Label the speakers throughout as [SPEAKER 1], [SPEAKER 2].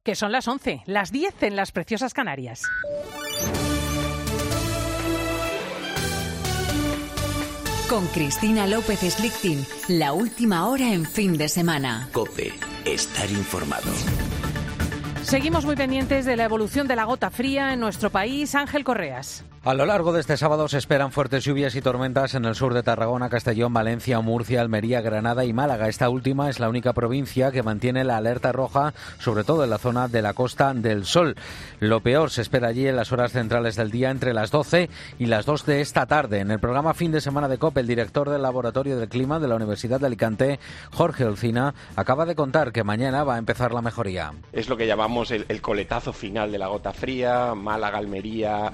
[SPEAKER 1] Que son las 11, las 10 en las preciosas Canarias.
[SPEAKER 2] Con Cristina López Slichting, la última hora en fin de semana.
[SPEAKER 3] COPE, estar informado.
[SPEAKER 1] Seguimos muy pendientes de la evolución de la gota fría en nuestro país. Ángel Correas.
[SPEAKER 4] A lo largo de este sábado se esperan fuertes lluvias y tormentas en el sur de Tarragona, Castellón, Valencia, Murcia, Almería, Granada y Málaga. Esta última es la única provincia que mantiene la alerta roja, sobre todo en la zona de la Costa del Sol. Lo peor se espera allí en las horas centrales del día, entre las 12 y las 2 de esta tarde. En el programa Fin de Semana de COPE, el director del Laboratorio del Clima de la Universidad de Alicante, Jorge Olcina, acaba de contar que mañana va a empezar la mejoría.
[SPEAKER 5] Es lo que llamamos el coletazo final de la gota fría. Málaga, Almería,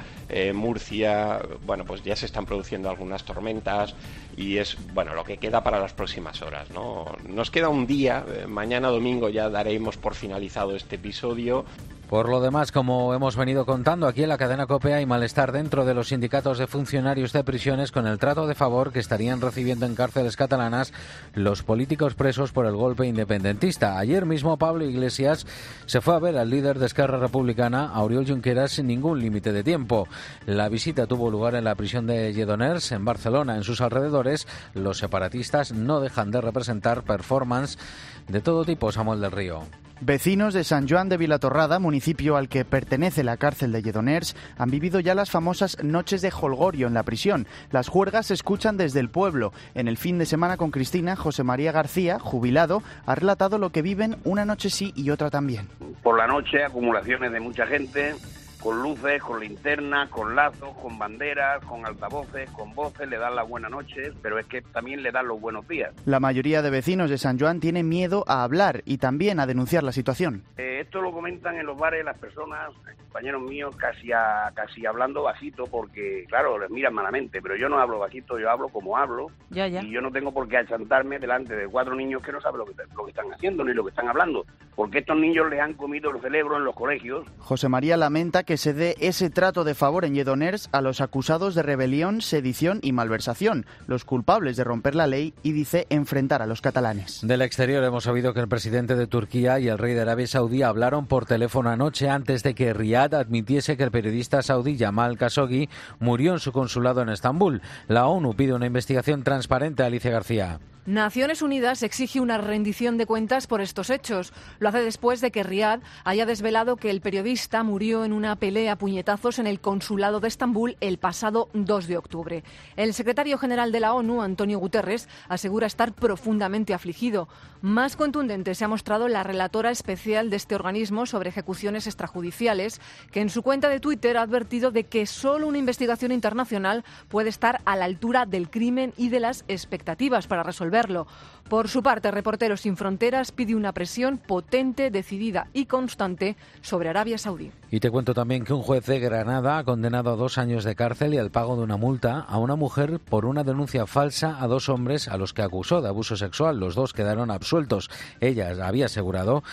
[SPEAKER 5] Murcia, bueno, pues ya se están produciendo algunas tormentas y es, bueno, lo que queda para las próximas horas, ¿no? Nos queda un día, mañana domingo ya daremos por finalizado este episodio.
[SPEAKER 4] Por lo demás, como hemos venido contando aquí en la cadena COPE, hay malestar dentro de los sindicatos de funcionarios de prisiones con el trato de favor que estarían recibiendo en cárceles catalanas los políticos presos por el golpe independentista. Ayer mismo Pablo Iglesias se fue a ver al líder de Esquerra Republicana, a Oriol Junqueras, sin ningún límite de tiempo. La visita tuvo lugar en la prisión de Lledoners, en Barcelona. En sus alrededores, los separatistas no dejan de representar performance de todo tipo. Samuel del Río.
[SPEAKER 6] Vecinos de Sant Joan de Vilatorrada, municipio al que pertenece la cárcel de Lledoners, han vivido ya las famosas noches de jolgorio en la prisión. Las juergas se escuchan desde el pueblo. En el Fin de Semana con Cristina, José María García, jubilado, ha relatado lo que viven una noche sí y otra también.
[SPEAKER 7] Por la noche, acumulaciones de mucha gente, con luces, con linternas, con lazos, con banderas, con altavoces, con voces, le dan las buenas noches, pero es que también le dan los buenos días.
[SPEAKER 6] La mayoría de vecinos de Sant Joan tienen miedo a hablar y también a denunciar la situación.
[SPEAKER 7] Esto lo comentan en los bares las personas, compañeros míos, casi hablando bajito, porque claro, les miran malamente, pero yo no hablo bajito, yo hablo como hablo,
[SPEAKER 1] Ya.
[SPEAKER 7] Y yo no tengo por qué achantarme delante de 4 niños que no saben lo que están haciendo ni lo que están hablando, porque estos niños les han comido el cerebro en los colegios.
[SPEAKER 6] José María lamenta que se dé ese trato de favor en Lledoners a los acusados de rebelión, sedición y malversación, los culpables de romper la ley, y dice enfrentar a los catalanes.
[SPEAKER 4] Del exterior hemos sabido que el presidente de Turquía y el rey de Arabia Saudí hablaron por teléfono anoche antes de que Riad admitiese que el periodista saudí Jamal Khashoggi murió en su consulado en Estambul. La ONU pide una investigación transparente. Alicia García.
[SPEAKER 8] Naciones Unidas exige una rendición de cuentas por estos hechos. Lo hace después de que Riad haya desvelado que el periodista murió en una pelea a puñetazos en el consulado de Estambul el pasado 2 de octubre. El secretario general de la ONU, Antonio Guterres, asegura estar profundamente afligido. Más contundente se ha mostrado la relatora especial de este organismo sobre ejecuciones extrajudiciales, que en su cuenta de Twitter ha advertido de que solo una investigación internacional puede estar a la altura del crimen y de las expectativas para resolverlo. Por su parte, Reporteros Sin Fronteras pide una presión potente, decidida y constante sobre Arabia Saudí.
[SPEAKER 4] Y te cuento también que un juez de Granada ha condenado a 2 años de cárcel y al pago de una multa a una mujer por una denuncia falsa a 2 hombres a los que acusó de abuso sexual. Los 2 quedaron absueltos. Ella había asegurado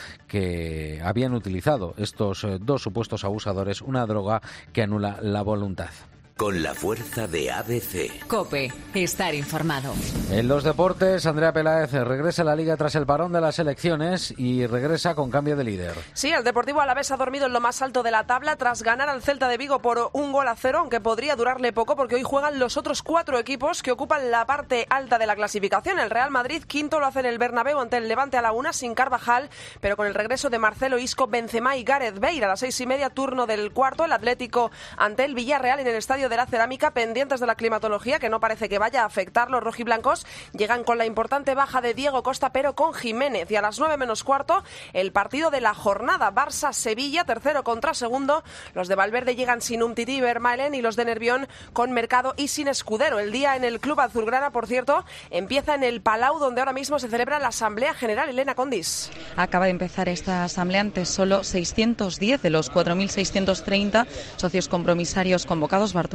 [SPEAKER 4] que habían utilizado estos 2 supuestos abusadores una droga que anula la voluntad.
[SPEAKER 3] Con la fuerza de ABC.
[SPEAKER 2] COPE, estar informado.
[SPEAKER 4] En los deportes, Andrea Peláez regresa a la Liga tras el parón de las elecciones y regresa con cambio de líder.
[SPEAKER 9] Sí, el Deportivo Alavés ha dormido en lo más alto de la tabla tras ganar al Celta de Vigo por 1-0, aunque podría durarle poco porque hoy juegan los otros 4 equipos que ocupan la parte alta de la clasificación. El Real Madrid, quinto, lo hace en el Bernabéu ante el Levante a la 1, sin Carvajal, pero con el regreso de Marcelo, Isco, Benzema y Gareth Bale. A las 6:30, turno del cuarto, el Atlético ante el Villarreal en el Estadio de la Cerámica, pendientes de la climatología, que no parece que vaya a afectar. Los rojiblancos llegan con la importante baja de Diego Costa, pero con Jiménez. Y a las 9 menos cuarto, el partido de la jornada, Barça-Sevilla, tercero contra segundo. Los de Valverde llegan sin Umtiti y Vermaelen, y los de Nervión con Mercado y sin Escudero. El día en el Club Azulgrana, por cierto, empieza en el Palau, donde ahora mismo se celebra la Asamblea General. Elena Condis.
[SPEAKER 10] Acaba de empezar esta asamblea ante solo 610 de los 4.630 socios compromisarios convocados. Bartomeu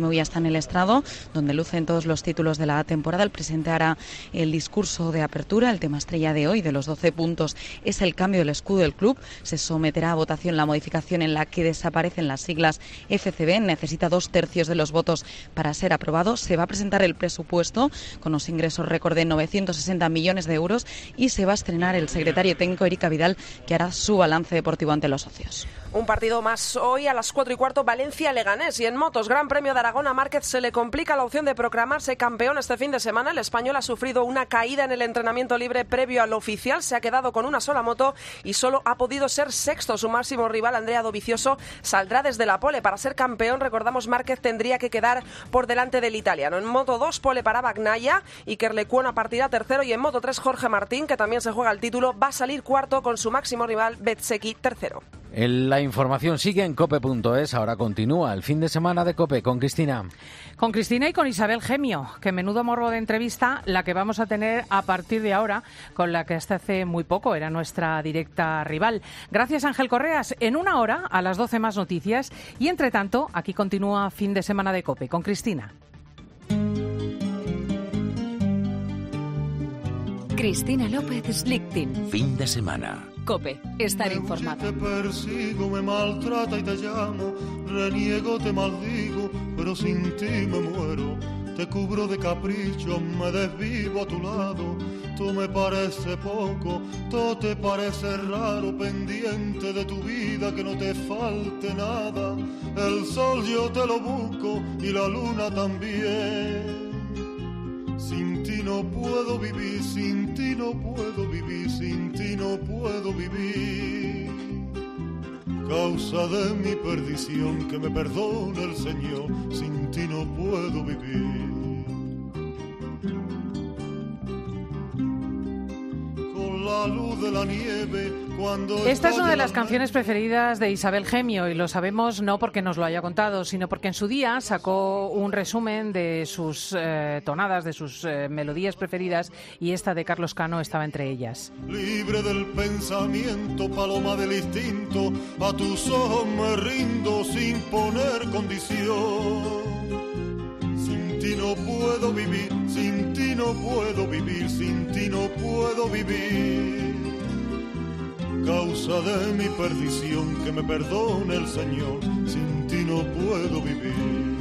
[SPEAKER 10] BMW ya está en el estrado, donde lucen todos los títulos de la temporada. El presidente hará el discurso de apertura. El tema estrella de hoy, de los 12 puntos, es el cambio del escudo del club. Se someterá a votación la modificación en la que desaparecen las siglas FCB. Necesita 2/3 de los votos para ser aprobado. Se va a presentar el presupuesto con los ingresos récord de 960 millones de euros y se va a estrenar el secretario técnico Erika Vidal, que hará su balance deportivo ante los socios.
[SPEAKER 9] Un partido más hoy a las 4:15, Valencia-Leganés. Y en motos, Gran Premio de Aragón, a Márquez se le complica la opción de proclamarse campeón este fin de semana. El español ha sufrido una caída en el entrenamiento libre previo al oficial. Se ha quedado con una sola moto y solo ha podido ser sexto. Su máximo rival, Andrea Dovizioso, saldrá desde la pole. Para ser campeón, recordamos, Márquez tendría que quedar por delante del italiano. En Moto 2, pole para Bagnaia. Iker Lecuona partirá tercero. Y en Moto 3, Jorge Martín, que también se juega el título, va a salir cuarto con su máximo rival, Bezzecchi, tercero.
[SPEAKER 4] La información sigue en cope.es. Ahora continúa el fin de semana de COPE con Cristina.
[SPEAKER 1] Con Cristina y con Isabel Gemio, que menudo morbo de entrevista la que vamos a tener a partir de ahora, con la que hasta hace muy poco era nuestra directa rival. Gracias, Ángel Correas. En una hora, a las 12 más noticias. Y entre tanto, aquí continúa fin de semana de COPE con Cristina.
[SPEAKER 2] Cristina López Slichting.
[SPEAKER 3] Fin de semana.
[SPEAKER 2] COPE. Estar informado.
[SPEAKER 11] Te persigo, me maltrata y te llamo, reniego, te maldigo, pero sin ti me muero. Te cubro de capricho, me desvivo a tu lado. Tú me parece poco, todo te parece raro, pendiente de tu vida, que no te falte nada. El sol yo te lo busco y la luna también. Sin ti no puedo vivir, sin ti no puedo vivir, sin ti no puedo vivir. Causa de mi perdición, que me perdone el Señor, sin ti no puedo vivir. Con la luz de la nieve, cuando...
[SPEAKER 1] Esta es una de las canciones preferidas de Isabel Gemio, y lo sabemos no porque nos lo haya contado, sino porque en su día sacó un resumen de sus tonadas, de sus melodías preferidas, y esta de Carlos Cano estaba entre ellas.
[SPEAKER 11] Libre del pensamiento, paloma del instinto, a tus ojos me rindo sin poner condición. Sin ti no puedo vivir, sin ti no puedo vivir, sin ti no puedo vivir. Causa de mi perdición, que me perdone el Señor, sin ti no puedo vivir.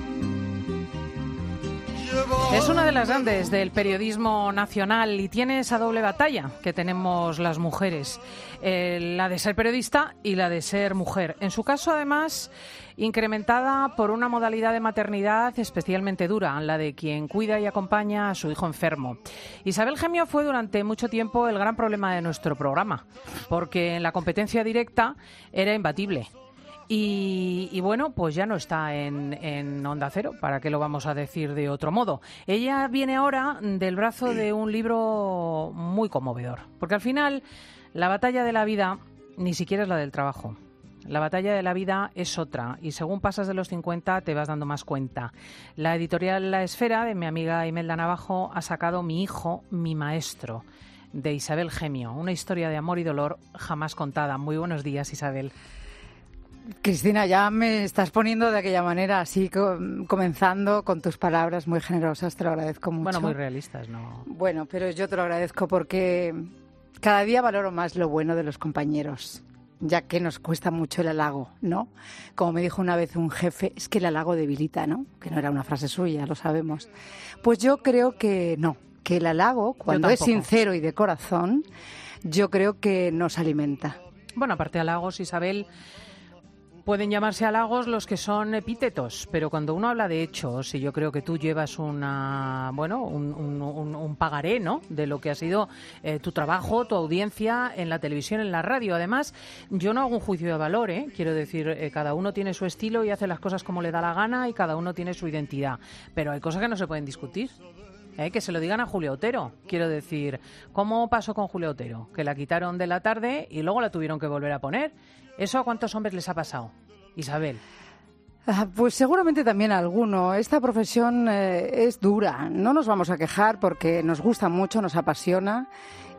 [SPEAKER 1] Es una de las grandes del periodismo nacional y tiene esa doble batalla que tenemos las mujeres, la de ser periodista y la de ser mujer. En su caso, además, incrementada por una modalidad de maternidad especialmente dura, la de quien cuida y acompaña a su hijo enfermo. Isabel Gemio fue durante mucho tiempo el gran problema de nuestro programa, porque en la competencia directa era imbatible. Y bueno, pues ya no está en Onda Cero, ¿para qué lo vamos a decir de otro modo? Ella viene ahora del brazo de un libro muy conmovedor, porque al final la batalla de la vida ni siquiera es la del trabajo. La batalla de la vida es otra, y según pasas de los 50 te vas dando más cuenta. La editorial La Esfera, de mi amiga Imelda Navajo, ha sacado Mi hijo, mi maestro, de Isabel Gemio, una historia de amor y dolor jamás contada. Muy buenos días, Isabel.
[SPEAKER 12] Cristina, ya me estás poniendo de aquella manera, así comenzando con tus palabras muy generosas, te lo agradezco mucho.
[SPEAKER 1] Bueno, muy realistas, ¿no?
[SPEAKER 12] Bueno, pero yo te lo agradezco porque cada día valoro más lo bueno de los compañeros, ya que nos cuesta mucho el halago, ¿no? Como me dijo una vez un jefe, es que el halago debilita, ¿no? Que no era una frase suya, lo sabemos. Pues yo creo que no, que el halago, cuando es sincero y de corazón, yo creo que nos alimenta.
[SPEAKER 1] Bueno, aparte de halagos, Isabel... Pueden llamarse halagos los que son epítetos, pero cuando uno habla de hechos, y yo creo que tú llevas un pagaré, ¿no?, de lo que ha sido tu trabajo, tu audiencia en la televisión, en la radio. Además, yo no hago un juicio de valor, quiero decir, cada uno tiene su estilo y hace las cosas como le da la gana y cada uno tiene su identidad, pero hay cosas que no se pueden discutir. Que se lo digan a Julia Otero. Quiero decir, ¿cómo pasó con Julia Otero? Que la quitaron de la tarde y luego la tuvieron que volver a poner. ¿Eso a cuántos hombres les ha pasado, Isabel?
[SPEAKER 12] Pues seguramente también a alguno. Esta profesión es dura. No nos vamos a quejar porque nos gusta mucho, nos apasiona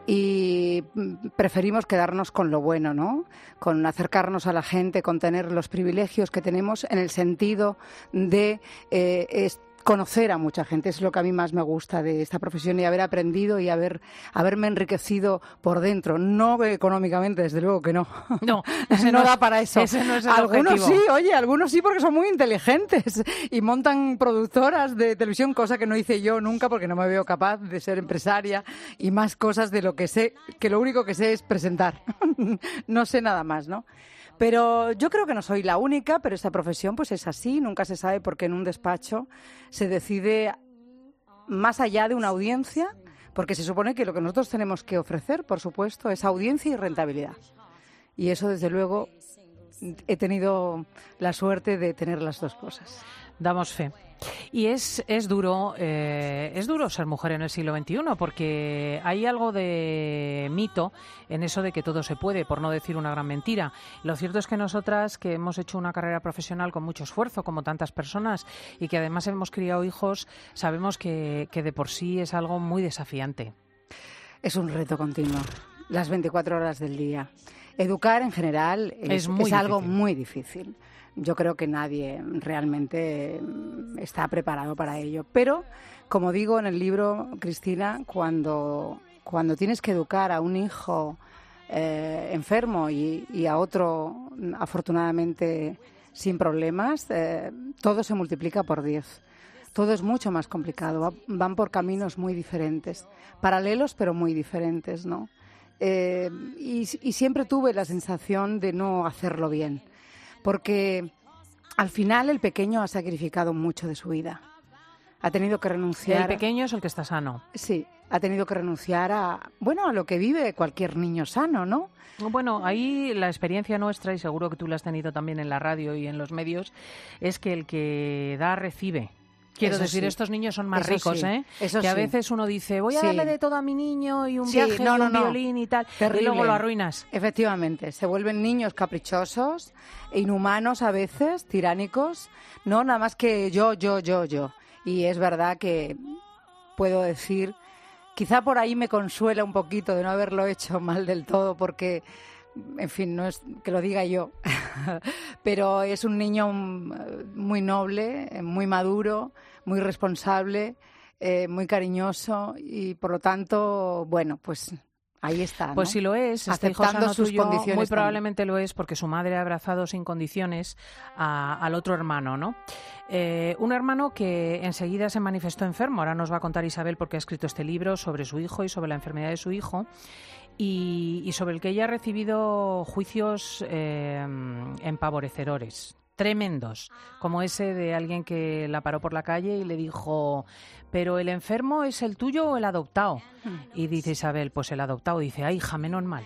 [SPEAKER 12] y preferimos quedarnos con lo bueno, ¿no? Con acercarnos a la gente, con tener los privilegios que tenemos en el sentido de conocer a mucha gente. Es lo que a mí más me gusta de esta profesión y haber aprendido y haberme enriquecido por dentro. No económicamente, desde luego que no.
[SPEAKER 1] No,
[SPEAKER 12] no da para eso.
[SPEAKER 1] Ese no es el
[SPEAKER 12] algunos
[SPEAKER 1] objetivo.
[SPEAKER 12] sí, oye, algunos sí porque son muy inteligentes y montan productoras de televisión, cosa que no hice yo nunca porque no me veo capaz de ser empresaria y más cosas de lo que sé, que lo único que sé es presentar. No sé nada más, ¿no? Pero yo creo que no soy la única, pero esta profesión pues es así, nunca se sabe porque en un despacho se decide más allá de una audiencia, porque se supone que lo que nosotros tenemos que ofrecer, por supuesto, es audiencia y rentabilidad. Y eso, desde luego, he tenido la suerte de tener las dos cosas.
[SPEAKER 1] Damos fe. Y es duro ser mujer en el siglo XXI, porque hay algo de mito en eso de que todo se puede, por no decir una gran mentira. Lo cierto es que nosotras, que hemos hecho una carrera profesional con mucho esfuerzo, como tantas personas, y que además hemos criado hijos, sabemos que de por sí es algo muy desafiante.
[SPEAKER 12] Es un reto continuo, las 24 horas del día. Educar en general es algo muy difícil. Yo creo que nadie realmente está preparado para ello. Pero, como digo en el libro, Cristina, cuando tienes que educar a un hijo enfermo y a otro, afortunadamente, sin problemas, todo se multiplica por 10. Todo es mucho más complicado. Van por caminos muy diferentes, paralelos pero muy diferentes, ¿no? Y siempre tuve la sensación de no hacerlo bien. Porque al final el pequeño ha sacrificado mucho de su vida. Ha tenido que renunciar.
[SPEAKER 1] El pequeño es el que está sano.
[SPEAKER 12] Sí, ha tenido que renunciar a lo que vive cualquier niño sano, ¿no?
[SPEAKER 1] Bueno, ahí la experiencia nuestra, y seguro que tú la has tenido también en la radio y en los medios, es que el que da recibe. Quiero decir, estos niños son más ricos,
[SPEAKER 12] sí. Eso
[SPEAKER 1] que a
[SPEAKER 12] sí.
[SPEAKER 1] veces uno dice, voy a darle de todo a mi niño y un
[SPEAKER 12] Sí,
[SPEAKER 1] viaje y un violín y tal,
[SPEAKER 12] Terrible.
[SPEAKER 1] y luego lo arruinas.
[SPEAKER 12] Efectivamente, se vuelven niños caprichosos, inhumanos a veces, tiránicos, no nada más que yo. Y es verdad que puedo decir, quizá por ahí me consuela un poquito de no haberlo hecho mal del todo, porque, en fin, no es que lo diga yo, pero es un niño muy noble, muy maduro, muy responsable, muy cariñoso y, por lo tanto, bueno, pues ahí está, ¿no?
[SPEAKER 1] Pues si lo es,
[SPEAKER 12] aceptando sus condiciones.
[SPEAKER 1] Muy probablemente lo es porque su madre ha abrazado sin condiciones al otro hermano, ¿no? Un hermano que enseguida se manifestó enfermo. Ahora nos va a contar Isabel porque ha escrito este libro sobre su hijo y sobre la enfermedad de su hijo. Y sobre el que ella ha recibido juicios empavorecedores, tremendos, como ese de alguien que la paró por la calle y le dijo, ¿pero el enfermo es el tuyo o el adoptado? Y dice Isabel, pues el adoptado. Dice, ¡ay, hija, menos mal!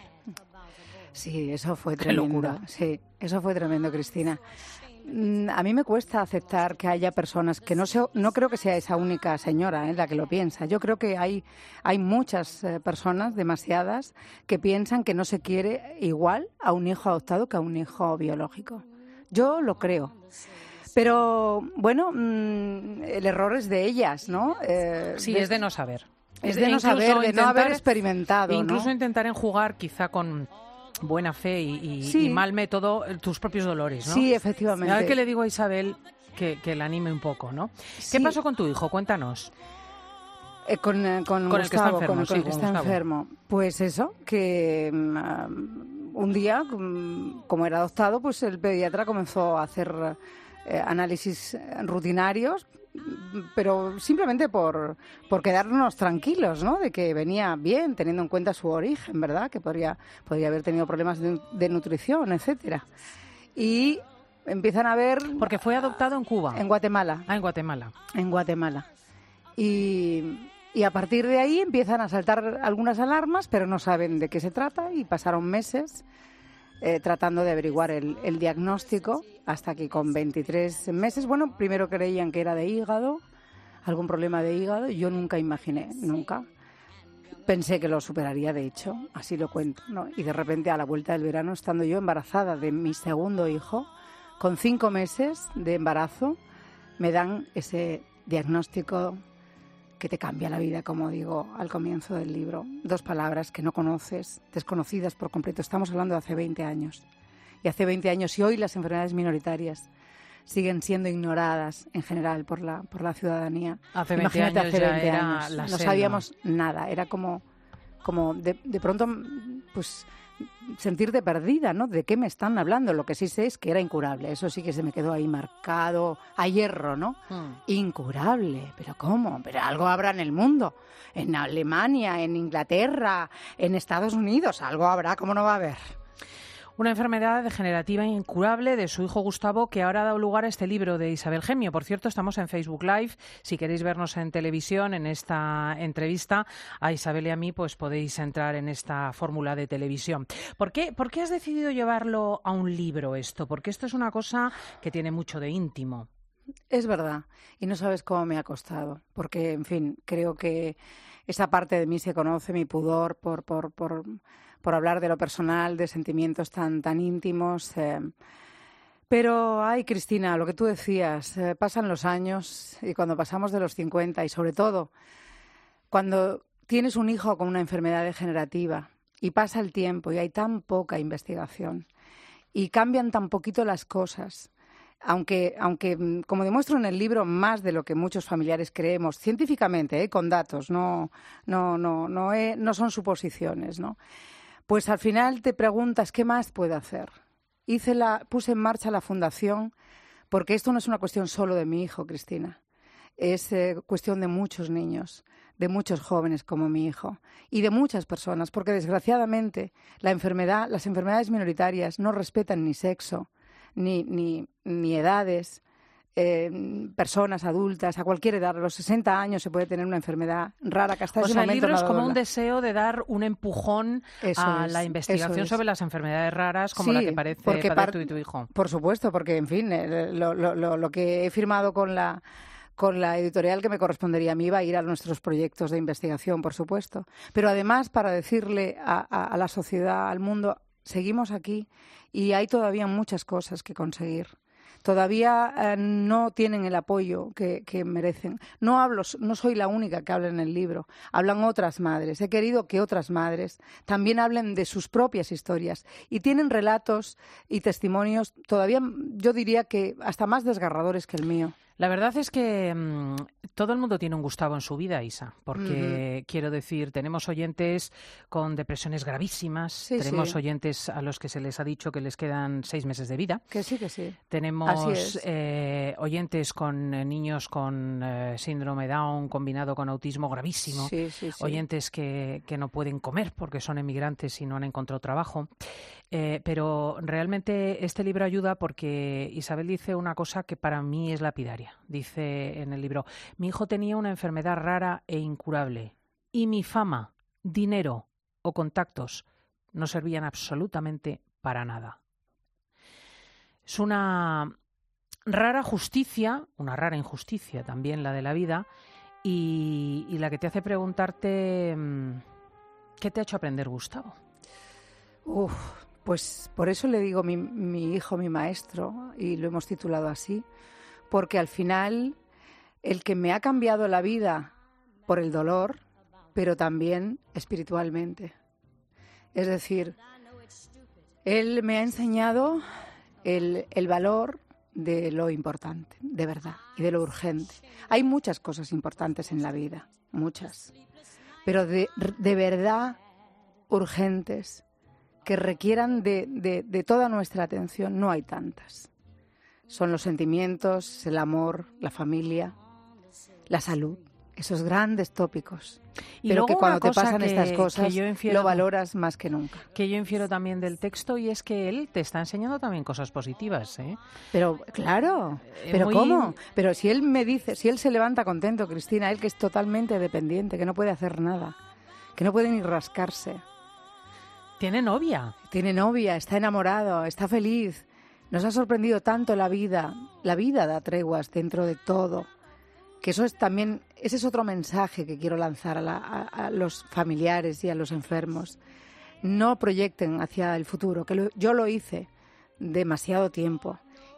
[SPEAKER 12] Sí, eso fue
[SPEAKER 1] Qué
[SPEAKER 12] tremendo.
[SPEAKER 1] locura.
[SPEAKER 12] Sí, eso fue tremendo, Cristina. A mí me cuesta aceptar que haya personas que no creo que sea esa única señora la que lo piensa. Yo creo que hay muchas personas, demasiadas, que piensan que no se quiere igual a un hijo adoptado que a un hijo biológico. Yo lo creo. Pero, bueno, el error es de ellas, ¿no?
[SPEAKER 1] Sí, es de no saber.
[SPEAKER 12] Es de no saber, de no haber experimentado,
[SPEAKER 1] Incluso
[SPEAKER 12] ¿no?
[SPEAKER 1] intentar enjugar quizá con buena fe y mal método tus propios dolores, ¿no?
[SPEAKER 12] Sí, efectivamente.
[SPEAKER 1] A ver qué le digo a Isabel que la anime un poco, ¿no?
[SPEAKER 12] Sí.
[SPEAKER 1] ¿Qué pasó con tu hijo? Cuéntanos.
[SPEAKER 12] Con
[SPEAKER 1] Con el que está
[SPEAKER 12] Gustavo,
[SPEAKER 1] enfermo,
[SPEAKER 12] con el
[SPEAKER 1] sí,
[SPEAKER 12] que
[SPEAKER 1] con
[SPEAKER 12] está
[SPEAKER 1] Gustavo.
[SPEAKER 12] enfermo. Pues eso, que un día, como era adoptado, pues el pediatra comenzó a hacer análisis rutinarios, pero simplemente por quedarnos tranquilos, ¿no? De que venía bien, teniendo en cuenta su origen, ¿verdad? Que podría haber tenido problemas de nutrición, etcétera. Y empiezan a ver...
[SPEAKER 1] Porque fue adoptado en Cuba.
[SPEAKER 12] En Guatemala.
[SPEAKER 1] Ah, en Guatemala.
[SPEAKER 12] En Guatemala. Y a partir de ahí empiezan a saltar algunas alarmas, pero no saben de qué se trata y pasaron meses tratando de averiguar el diagnóstico hasta que con 23 meses, bueno, primero creían que era de hígado, algún problema de hígado, y yo nunca imaginé, nunca. Pensé que lo superaría, de hecho, así lo cuento, ¿no? Y de repente a la vuelta del verano, estando yo embarazada de mi segundo hijo, con 5 meses de embarazo, me dan ese diagnóstico que te cambia la vida, como digo al comienzo del libro. 2 palabras que no conoces, desconocidas por completo. Estamos hablando de hace 20 años. Y hace 20 años, y hoy las enfermedades minoritarias siguen siendo ignoradas en general por la ciudadanía.
[SPEAKER 1] Hace 20 años
[SPEAKER 12] hace 20
[SPEAKER 1] era
[SPEAKER 12] años.
[SPEAKER 1] la
[SPEAKER 12] No
[SPEAKER 1] selva.
[SPEAKER 12] sabíamos nada. Era como de pronto, pues, sentirte perdida, ¿no? ¿De qué me están hablando? Lo que sí sé es que era incurable. Eso sí que se me quedó ahí marcado a hierro, ¿no? Incurable. ¿Pero cómo? Pero algo habrá en el mundo. En Alemania, en Inglaterra, en Estados Unidos. Algo habrá, ¿cómo no va a haber?
[SPEAKER 1] Una enfermedad degenerativa incurable de su hijo Gustavo, que ahora ha dado lugar a este libro de Isabel Gemio. Por cierto, estamos en Facebook Live. Si queréis vernos en televisión, en esta entrevista a Isabel y a mí, pues podéis entrar en esta fórmula de televisión. ¿Por qué has decidido llevarlo a un libro esto? Porque esto es una cosa que tiene mucho de íntimo.
[SPEAKER 12] Es verdad. Y no sabes cómo me ha costado. Porque, en fin, creo que esa parte de mí se conoce, mi pudor por hablar de lo personal, de sentimientos tan íntimos. Pero, ay, Cristina, lo que tú decías, pasan los años y cuando pasamos de los 50 y sobre todo cuando tienes un hijo con una enfermedad degenerativa y pasa el tiempo y hay tan poca investigación y cambian tan poquito las cosas, aunque como demuestro en el libro, más de lo que muchos familiares creemos, científicamente, con datos, no son suposiciones, ¿no? Pues al final te preguntas, ¿qué más puedo hacer? Puse en marcha la fundación, porque esto no es una cuestión solo de mi hijo, Cristina. Es cuestión de muchos niños, de muchos jóvenes como mi hijo, y de muchas personas, porque desgraciadamente las enfermedades minoritarias no respetan ni sexo, ni edades, personas adultas, a cualquier edad. A los 60 años se puede tener una enfermedad rara que hasta ese momento
[SPEAKER 1] el libro
[SPEAKER 12] no
[SPEAKER 1] es como
[SPEAKER 12] dobla.
[SPEAKER 1] un deseo de dar un empujón a la investigación sobre las enfermedades raras como la que parece padecer tú y tu hijo.
[SPEAKER 12] Por supuesto, porque, en fin, lo que he firmado con la editorial que me correspondería a mí va a ir a nuestros proyectos de investigación, por supuesto. Pero además, para decirle a la sociedad, al mundo, seguimos aquí y hay todavía muchas cosas que conseguir. Todavía no tienen el apoyo que merecen. No soy la única que habla en el libro. Hablan otras madres. He querido que otras madres también hablen de sus propias historias y tienen relatos y testimonios todavía, yo diría que hasta más desgarradores que el mío.
[SPEAKER 1] La verdad es que todo el mundo tiene un Gustavo en su vida, Isa, porque quiero decir, tenemos oyentes con depresiones gravísimas, tenemos oyentes a los que se les ha dicho que les quedan 6 meses de vida.
[SPEAKER 12] Que sí, que sí.
[SPEAKER 1] Tenemos oyentes con niños con síndrome Down combinado con autismo gravísimo, oyentes que no pueden comer porque son emigrantes y no han encontrado trabajo. Pero realmente este libro ayuda porque Isabel dice una cosa que para mí es lapidaria. Dice en el libro, mi hijo tenía una enfermedad rara e incurable y mi fama, dinero o contactos no servían absolutamente para nada. Es una rara justicia, una rara injusticia también la de la vida y la que te hace preguntarte ¿qué te ha hecho aprender Gustavo?
[SPEAKER 12] Pues por eso le digo mi hijo, mi maestro, y lo hemos titulado así, porque al final el que me ha cambiado la vida por el dolor, pero también espiritualmente. Es decir, él me ha enseñado el valor de lo importante, de verdad, y de lo urgente. Hay muchas cosas importantes en la vida, muchas, pero de verdad urgentes, que requieran de toda nuestra atención, no hay tantas. Son los sentimientos, el amor, la familia, la salud, esos grandes tópicos.
[SPEAKER 1] Y
[SPEAKER 12] pero que cuando te pasan
[SPEAKER 1] que,
[SPEAKER 12] estas cosas lo valoras más que nunca.
[SPEAKER 1] Que yo infiero también del texto y es que él te está enseñando también cosas positivas, ¿eh?
[SPEAKER 12] Pero claro, pero ¿cómo? Pero si él me dice, si él se levanta contento, Cristina, él que es totalmente dependiente, que no puede hacer nada, que no puede ni rascarse.
[SPEAKER 1] ¿Tiene novia?
[SPEAKER 12] Tiene novia, está enamorado, está feliz. Nos ha sorprendido tanto la vida. La vida da treguas dentro de todo. Que eso es también, ese es otro mensaje que quiero lanzar a los familiares y a los enfermos. No proyecten hacia el futuro, que yo lo hice demasiado tiempo.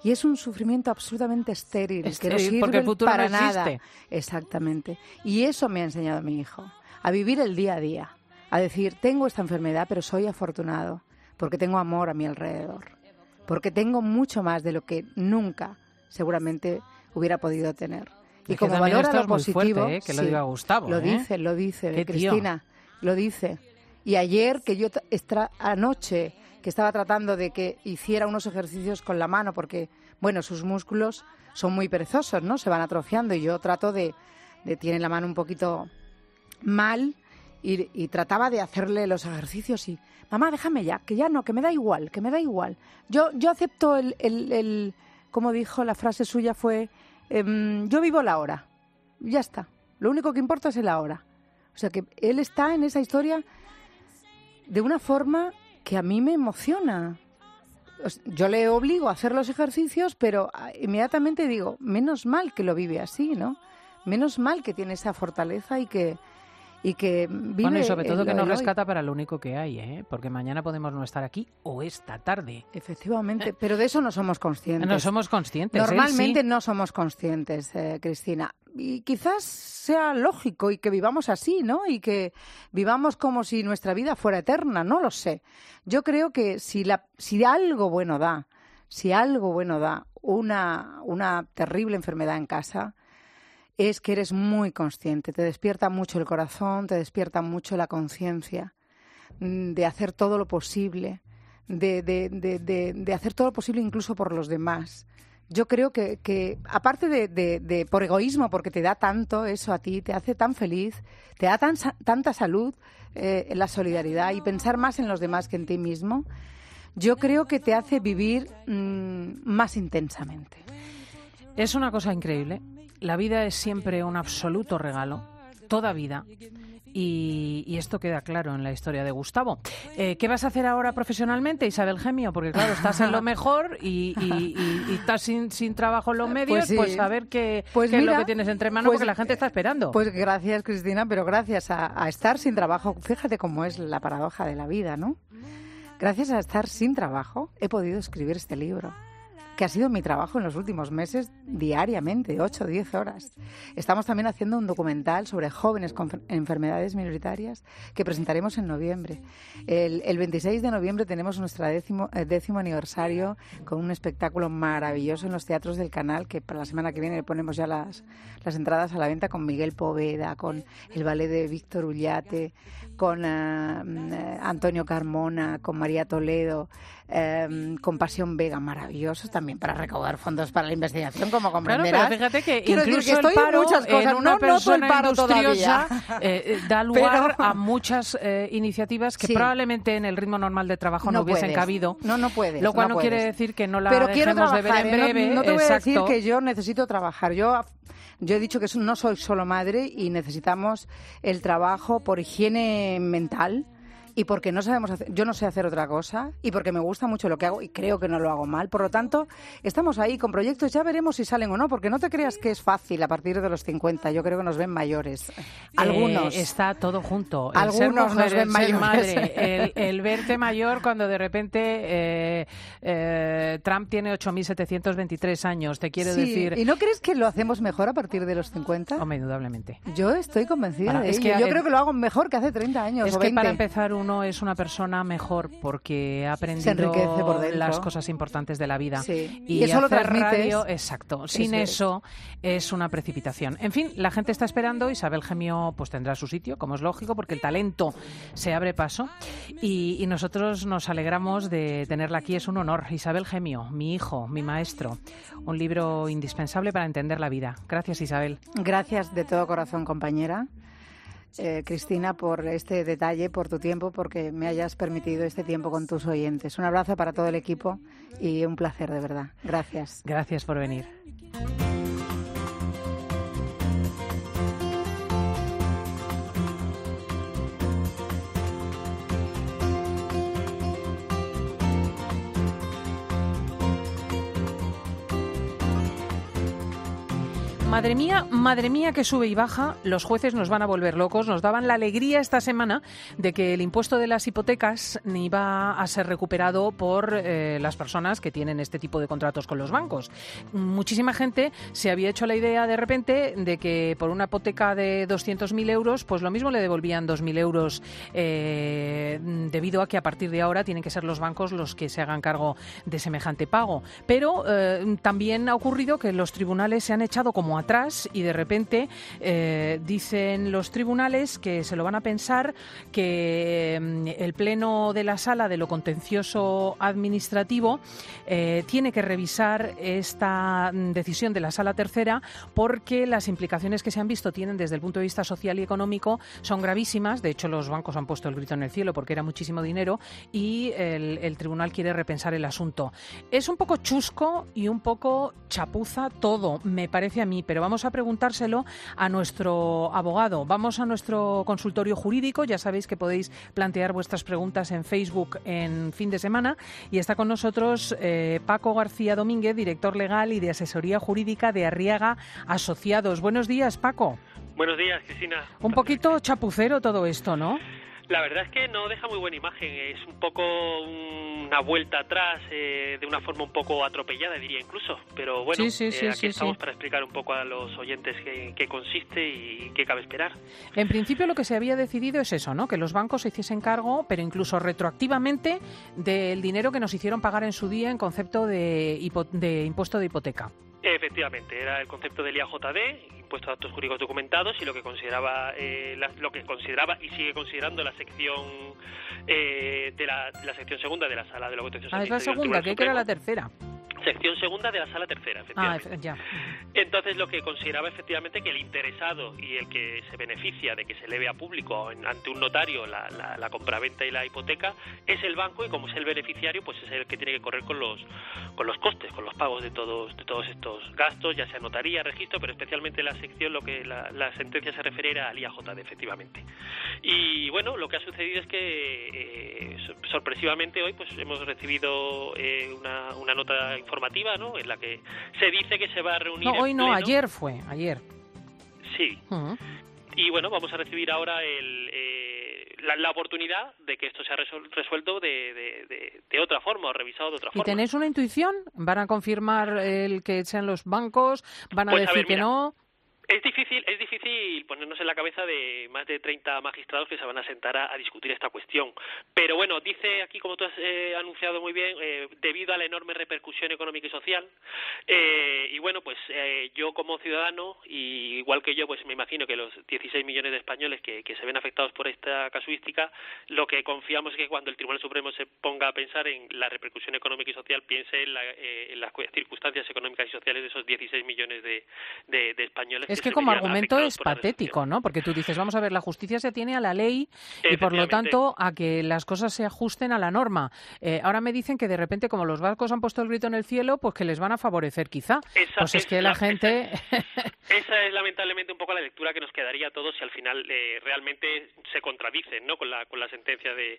[SPEAKER 12] Y es un sufrimiento absolutamente estéril, que no sirve
[SPEAKER 1] porque el futuro
[SPEAKER 12] para
[SPEAKER 1] no
[SPEAKER 12] nada.
[SPEAKER 1] existe.
[SPEAKER 12] Exactamente. Y eso me ha enseñado mi hijo, a vivir el día a día, a decir, tengo esta enfermedad, pero soy afortunado, porque tengo amor a mi alrededor, porque tengo mucho más de lo que nunca seguramente hubiera podido tener. Y como valora lo positivo,
[SPEAKER 1] que lo diga Gustavo.
[SPEAKER 12] Lo dice,
[SPEAKER 1] Qué
[SPEAKER 12] Cristina, lo dice. Y ayer, anoche, que estaba tratando de que hiciera unos ejercicios con la mano, porque, bueno, sus músculos son muy perezosos, ¿no? Se van atrofiando, y yo trato tiene la mano un poquito mal, y trataba de hacerle los ejercicios y, mamá, déjame ya, que me da igual. Yo acepto como dijo, la frase suya fue, yo vivo la hora, ya está, lo único que importa es el ahora. O sea que él está en esa historia de una forma que a mí me emociona. Yo le obligo a hacer los ejercicios, pero inmediatamente digo, menos mal que lo vive así, ¿no? Menos mal que tiene esa fortaleza y que vive.
[SPEAKER 1] Bueno, y sobre todo que nos
[SPEAKER 12] hoy.
[SPEAKER 1] rescata para lo único que hay, ¿eh? Porque mañana podemos no estar aquí o esta tarde.
[SPEAKER 12] Efectivamente, pero de eso no somos conscientes.
[SPEAKER 1] No somos conscientes.
[SPEAKER 12] Normalmente
[SPEAKER 1] sí.
[SPEAKER 12] no somos conscientes, Cristina. Y quizás sea lógico y que vivamos así, ¿no? Y que vivamos como si nuestra vida fuera eterna, no lo sé. Yo creo que si algo bueno da una terrible enfermedad en casa, es que eres muy consciente, te despierta mucho el corazón, te despierta mucho la conciencia de hacer todo lo posible, de hacer todo lo posible incluso por los demás. Yo creo que aparte de por egoísmo, porque te da tanto eso a ti, te hace tan feliz, te da tanta salud, la solidaridad y pensar más en los demás que en ti mismo, yo creo que te hace vivir más intensamente.
[SPEAKER 1] Es una cosa increíble. La vida es siempre un absoluto regalo, toda vida. Y esto queda claro en la historia de Gustavo. ¿Qué vas a hacer ahora profesionalmente, Isabel Gemio? Porque claro, estás en lo mejor y estás sin trabajo en los medios, pues a ver qué es lo que tienes entre manos, porque la gente está esperando.
[SPEAKER 12] Pues gracias, Cristina, pero gracias a estar sin trabajo, fíjate cómo es la paradoja de la vida, ¿no? Gracias a estar sin trabajo he podido escribir este libro, que ha sido mi trabajo en los últimos meses diariamente, 8 o 10 horas. Estamos también haciendo un documental sobre jóvenes con enfermedades minoritarias que presentaremos en noviembre. El 26 de noviembre tenemos nuestro décimo aniversario con un espectáculo maravilloso en los teatros del Canal, que para la semana que viene le ponemos ya las entradas a la venta, con Miguel Poveda, con el ballet de Víctor Ullate, con Antonio Carmona, con María Toledo, con Pasión Vega, maravillosos también para recaudar fondos para la investigación, como comprenderás.
[SPEAKER 1] Claro, pero fíjate que
[SPEAKER 12] quiero
[SPEAKER 1] incluso
[SPEAKER 12] decir que estoy
[SPEAKER 1] el paro
[SPEAKER 12] en muchas cosas,
[SPEAKER 1] en una persona
[SPEAKER 12] el paro
[SPEAKER 1] industriosa da lugar
[SPEAKER 12] pero,
[SPEAKER 1] a muchas iniciativas que
[SPEAKER 12] sí,
[SPEAKER 1] probablemente en el ritmo normal de trabajo no hubiesen
[SPEAKER 12] puedes,
[SPEAKER 1] cabido.
[SPEAKER 12] No puedes.
[SPEAKER 1] Lo cual no
[SPEAKER 12] puedes.
[SPEAKER 1] quiere decir que no la
[SPEAKER 12] pero
[SPEAKER 1] dejemos de ver en breve.
[SPEAKER 12] No te voy a decir
[SPEAKER 1] exacto.
[SPEAKER 12] que yo necesito trabajar. Yo he dicho que no soy solo madre y necesitamos el trabajo por higiene mental. Y porque no sabemos yo no sé hacer otra cosa, y porque me gusta mucho lo que hago y creo que no lo hago mal. Por lo tanto, estamos ahí con proyectos, ya veremos si salen o no, porque no te creas que es fácil a partir de los 50. Yo creo que nos ven mayores. Algunos.
[SPEAKER 1] Está todo junto. El
[SPEAKER 12] algunos
[SPEAKER 1] ser mujer,
[SPEAKER 12] nos ven
[SPEAKER 1] el
[SPEAKER 12] mayores.
[SPEAKER 1] ser madre, el verte mayor cuando de repente Trump tiene 8.723 años. Te quiero decir...
[SPEAKER 12] ¿Y no crees que lo hacemos mejor a partir de los 50?
[SPEAKER 1] Hombre, indudablemente.
[SPEAKER 12] Yo estoy convencida de
[SPEAKER 1] es
[SPEAKER 12] ello.
[SPEAKER 1] que,
[SPEAKER 12] Yo creo que lo hago mejor que hace 30 años
[SPEAKER 1] es
[SPEAKER 12] o
[SPEAKER 1] que
[SPEAKER 12] 20.
[SPEAKER 1] para empezar uno es una persona mejor porque ha aprendido
[SPEAKER 12] por dentro.
[SPEAKER 1] las cosas importantes de la vida.
[SPEAKER 12] Sí.
[SPEAKER 1] Y
[SPEAKER 12] eso lo
[SPEAKER 1] hacer
[SPEAKER 12] transmites.
[SPEAKER 1] radio, exacto. Sin eso es una precipitación. En fin, la gente está esperando. Isabel Gemio pues tendrá su sitio, como es lógico, porque el talento se abre paso. Y nosotros nos alegramos de tenerla aquí. Es un honor. Isabel Gemio, mi hijo, mi maestro. Un libro indispensable para entender la vida. Gracias, Isabel.
[SPEAKER 12] Gracias de todo corazón, compañera. Cristina, por este detalle, por tu tiempo, porque me hayas permitido este tiempo con tus oyentes. Un abrazo para todo el equipo y un placer, de verdad. Gracias.
[SPEAKER 1] Gracias por venir. Madre mía que sube y baja, los jueces nos van a volver locos. Nos daban la alegría esta semana de que el impuesto de las hipotecas iba a ser recuperado por las personas que tienen este tipo de contratos con los bancos. Muchísima gente se había hecho la idea de repente de que por una hipoteca de 200.000 euros, pues lo mismo le devolvían 2.000 euros debido a que a partir de ahora tienen que ser los bancos los que se hagan cargo de semejante pago. Pero también ha ocurrido que los tribunales se han echado como atrás y de repente dicen los tribunales que se lo van a pensar, que el pleno de la sala de lo contencioso administrativo tiene que revisar esta decisión de la sala tercera, porque las implicaciones que se han visto tienen desde el punto de vista social y económico son gravísimas. De hecho, los bancos han puesto el grito en el cielo porque era muchísimo dinero y el tribunal quiere repensar el asunto. Es un poco chusco y un poco chapuza todo, me parece a mí, pero vamos a preguntárselo a nuestro abogado. Vamos a nuestro consultorio jurídico. Ya sabéis que podéis plantear vuestras preguntas en Facebook en fin de semana. Y está con nosotros Paco García Domínguez, director legal y de asesoría jurídica de Arriaga Asociados. Buenos días, Paco.
[SPEAKER 13] Buenos días, Cristina.
[SPEAKER 1] Un poquito chapucero todo esto, ¿no?
[SPEAKER 13] La verdad es que no deja muy buena imagen. Es un poco una vuelta atrás, de una forma un poco atropellada, diría incluso. Pero bueno, aquí estamos para explicar un poco a los oyentes qué consiste y qué cabe esperar.
[SPEAKER 1] En principio lo que se había decidido es eso, ¿no? Que los bancos se hiciesen cargo, pero incluso retroactivamente, del dinero que nos hicieron pagar en su día en concepto de impuesto de hipoteca.
[SPEAKER 13] Efectivamente, era el concepto del IAJD, impuesto a actos jurídicos documentados, y lo que consideraba y sigue considerando la sección de la sección segunda de la Sala de lo Contencioso.
[SPEAKER 1] Es la segunda, que era la tercera.
[SPEAKER 13] Sección segunda de la Sala tercera, efectivamente.
[SPEAKER 1] Ya.
[SPEAKER 13] Entonces, lo que consideraba efectivamente que el interesado y el que se beneficia de que se eleve a público ante un notario la compraventa y la hipoteca es el banco, y como es el beneficiario, pues es el que tiene que correr con los costes, con los pagos de todos estos gastos, ya sea notaría, registro, pero especialmente la sección, lo que la sentencia se refiere al IAJD, efectivamente. Y bueno, lo que ha sucedido es que sorpresivamente hoy pues hemos recibido una nota informativa, ¿no?, en la que se dice que se va a reunir.
[SPEAKER 1] No, hoy no,
[SPEAKER 13] pleno.
[SPEAKER 1] ayer fue, ayer.
[SPEAKER 13] Sí. Y bueno, vamos a recibir ahora la oportunidad de que esto sea resuelto de otra forma, o revisado de otra forma.
[SPEAKER 1] ¿Y tenéis una intuición? ¿Van a confirmar el que sean los bancos? ¿Van a decir que no?
[SPEAKER 13] Es difícil ponernos en la cabeza de más de 30 magistrados que se van a sentar a discutir esta cuestión. Pero bueno, dice aquí, como tú has anunciado muy bien, debido a la enorme repercusión económica y social, y bueno, pues yo como ciudadano, y igual que yo, pues me imagino que los 16 millones de españoles que se ven afectados por esta casuística, lo que confiamos es que cuando el Tribunal Supremo se ponga a pensar en la repercusión económica y social, piense en las circunstancias económicas y sociales de esos 16 millones de españoles.
[SPEAKER 1] Es que como argumento es patético, ¿no? Porque tú dices, vamos a ver, la justicia se atiene a la ley y por lo tanto a que las cosas se ajusten a la norma. Ahora me dicen que de repente, como los bancos han puesto el grito en el cielo, pues que les van a favorecer quizá. Pues es que la gente...
[SPEAKER 13] Esa es lamentablemente un poco la lectura que nos quedaría a todos si al final realmente se contradicen, ¿no?, con la sentencia de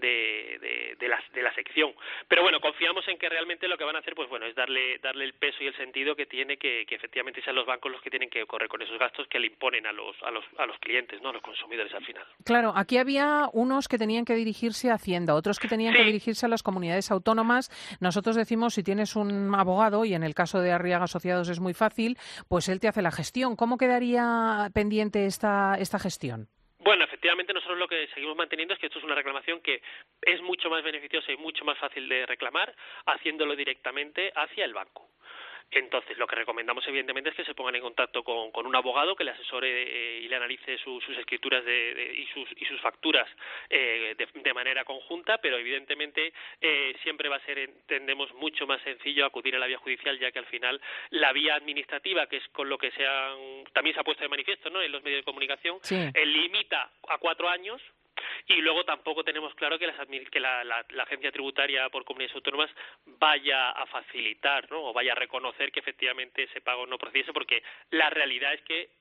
[SPEAKER 13] la sección. Pero bueno, confiamos en que realmente lo que van a hacer, pues bueno, es darle el peso y el sentido que tiene que efectivamente sean los bancos los que tienen que correr con esos gastos que le imponen a los clientes, ¿no?, a los consumidores al final.
[SPEAKER 1] Claro, aquí había unos que tenían que dirigirse a Hacienda, otros que tenían que dirigirse a las comunidades autónomas. Nosotros decimos, si tienes un abogado, y en el caso de Arriaga Asociados es muy fácil, pues él te hace la gestión. ¿Cómo quedaría pendiente esta gestión?
[SPEAKER 13] Bueno, efectivamente nosotros lo que seguimos manteniendo es que esto es una reclamación que es mucho más beneficiosa y mucho más fácil de reclamar haciéndolo directamente hacia el banco. Entonces, lo que recomendamos, evidentemente, es que se pongan en contacto con un abogado que le asesore y le analice sus escrituras y sus facturas de manera conjunta, pero evidentemente siempre va a ser, entendemos, mucho más sencillo acudir a la vía judicial, ya que al final la vía administrativa, que es con lo que también se ha puesto de manifiesto, ¿no?, en los medios de comunicación, limita a 4 años. Y luego tampoco tenemos claro que la agencia tributaria por comunidades autónomas vaya a facilitar, ¿no?, o vaya a reconocer que efectivamente ese pago no procediese, porque la realidad es que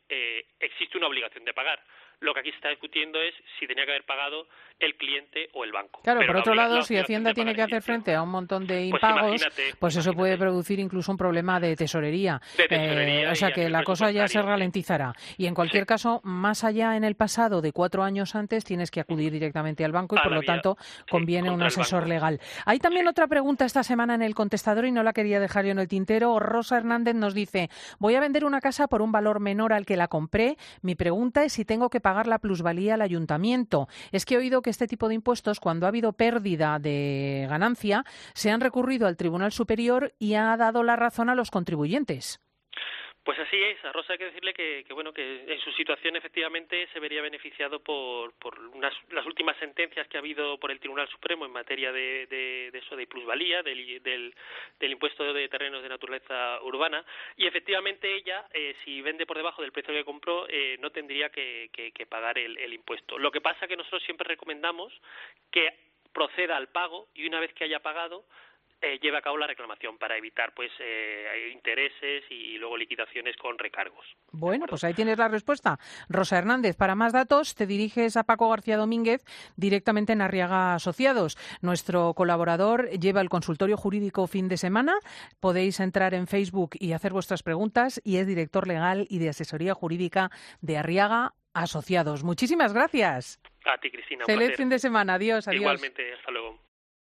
[SPEAKER 13] existe una obligación de pagar. Lo que aquí se está discutiendo es si tenía que haber pagado el cliente o el banco.
[SPEAKER 1] Claro,
[SPEAKER 13] pero
[SPEAKER 1] por otro lado, si Hacienda tiene que hacer frente a un montón de impagos, pues eso puede producir incluso un problema de tesorería. O sea que la cosa ya se ralentizará. Y en cualquier caso, más allá en el pasado de 4 años antes, tienes que acudir directamente al banco y por lo tanto conviene un asesor legal. Hay también otra pregunta esta semana en el contestador y no la quería dejar yo en el tintero. Rosa Hernández nos dice: voy a vender una casa por un valor menor al que la compré. Mi pregunta es si tengo que pagar la plusvalía al ayuntamiento. Es que he oído que este tipo de impuestos, cuando ha habido pérdida de ganancia, se han recurrido al Tribunal Superior y ha dado la razón a los contribuyentes.
[SPEAKER 13] Pues así es. A Rosa hay que decirle que en su situación efectivamente se vería beneficiado por las últimas sentencias que ha habido por el Tribunal Supremo en materia de plusvalía, del impuesto de terrenos de naturaleza urbana, y efectivamente ella, si vende por debajo del precio que compró, no tendría que pagar el impuesto. Lo que pasa es que nosotros siempre recomendamos que proceda al pago y una vez que haya pagado, lleve a cabo la reclamación para evitar intereses y luego liquidaciones con recargos.
[SPEAKER 1] Bueno, pues ahí tienes la respuesta. Rosa Hernández, para más datos te diriges a Paco García Domínguez directamente en Arriaga Asociados. Nuestro colaborador lleva el consultorio jurídico fin de semana. Podéis entrar en Facebook y hacer vuestras preguntas y es director legal y de asesoría jurídica de Arriaga Asociados. Muchísimas gracias.
[SPEAKER 13] A ti, Cristina.
[SPEAKER 1] Feliz fin de semana. Adiós.
[SPEAKER 13] Igualmente. Hasta luego.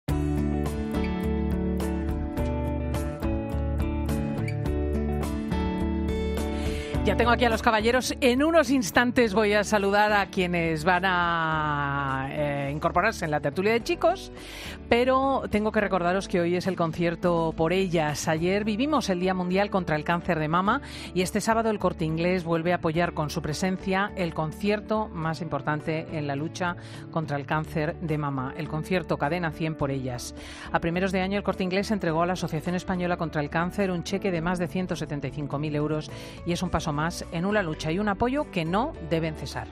[SPEAKER 1] Ya tengo aquí a los caballeros. En unos instantes voy a saludar a quienes van a incorporarse en la tertulia de chicos, pero tengo que recordaros que hoy es el concierto por ellas. Ayer vivimos el Día Mundial contra el Cáncer de Mama y este sábado el Corte Inglés vuelve a apoyar con su presencia el concierto más importante en la lucha contra el cáncer de mama, el concierto Cadena 100 por ellas. A primeros de año el Corte Inglés entregó a la Asociación Española contra el Cáncer un cheque de más de 175.000 euros y es un paso más en una lucha y un apoyo que no deben cesar.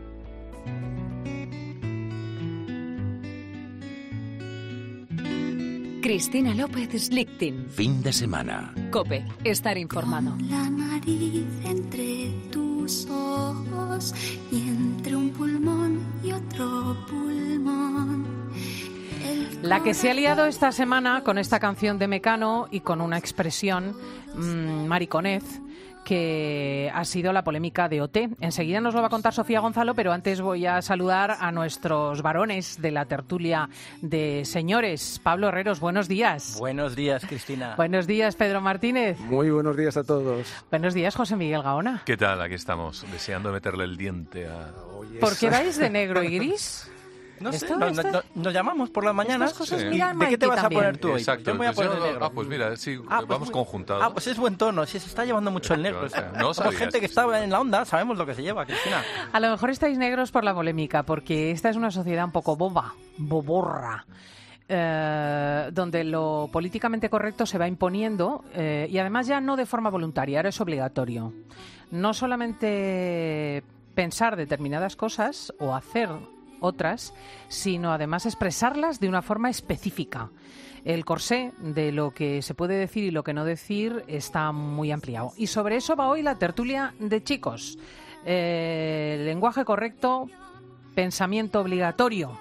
[SPEAKER 2] Cristina López Slichting.
[SPEAKER 3] Fin de semana.
[SPEAKER 2] COPE. Estar informado.
[SPEAKER 14] La nariz entre tus ojos y entre un pulmón y otro pulmón.
[SPEAKER 1] La que se ha liado esta semana con esta canción de Mecano y con una expresión mariconez, que ha sido la polémica de OT. Enseguida nos lo va a contar Sofía Gonzalo, pero antes voy a saludar a nuestros varones de la tertulia de señores. Pablo Herreros, buenos días.
[SPEAKER 15] Buenos días, Cristina.
[SPEAKER 1] Buenos días, Pedro Martínez.
[SPEAKER 16] Muy buenos días a todos.
[SPEAKER 1] Buenos días, José Miguel Gaona.
[SPEAKER 17] ¿Qué tal? Aquí estamos, deseando meterle el diente a...
[SPEAKER 1] ¿Por qué vais de negro y gris?
[SPEAKER 15] No sé, nos llamamos por las mañanas.
[SPEAKER 1] Sí.
[SPEAKER 15] ¿De qué te vas a poner tú hoy?
[SPEAKER 17] Exacto.
[SPEAKER 15] Yo me voy a poner de negro.
[SPEAKER 17] Pues mira, sí, vamos conjuntados.
[SPEAKER 15] Pues es buen tono, si se está llevando mucho el negro.
[SPEAKER 17] No
[SPEAKER 15] somos gente que está en la onda, sabemos lo que se lleva, Cristina.
[SPEAKER 1] A lo mejor estáis negros por la polémica, porque esta es una sociedad un poco boborra. Donde lo políticamente correcto se va imponiendo y además ya no de forma voluntaria, ahora es obligatorio. No solamente pensar determinadas cosas o hacer otras, sino además expresarlas de una forma específica. El corsé de lo que se puede decir y lo que no decir está muy ampliado. Y sobre eso va hoy la tertulia de chicos. Lenguaje correcto, pensamiento obligatorio.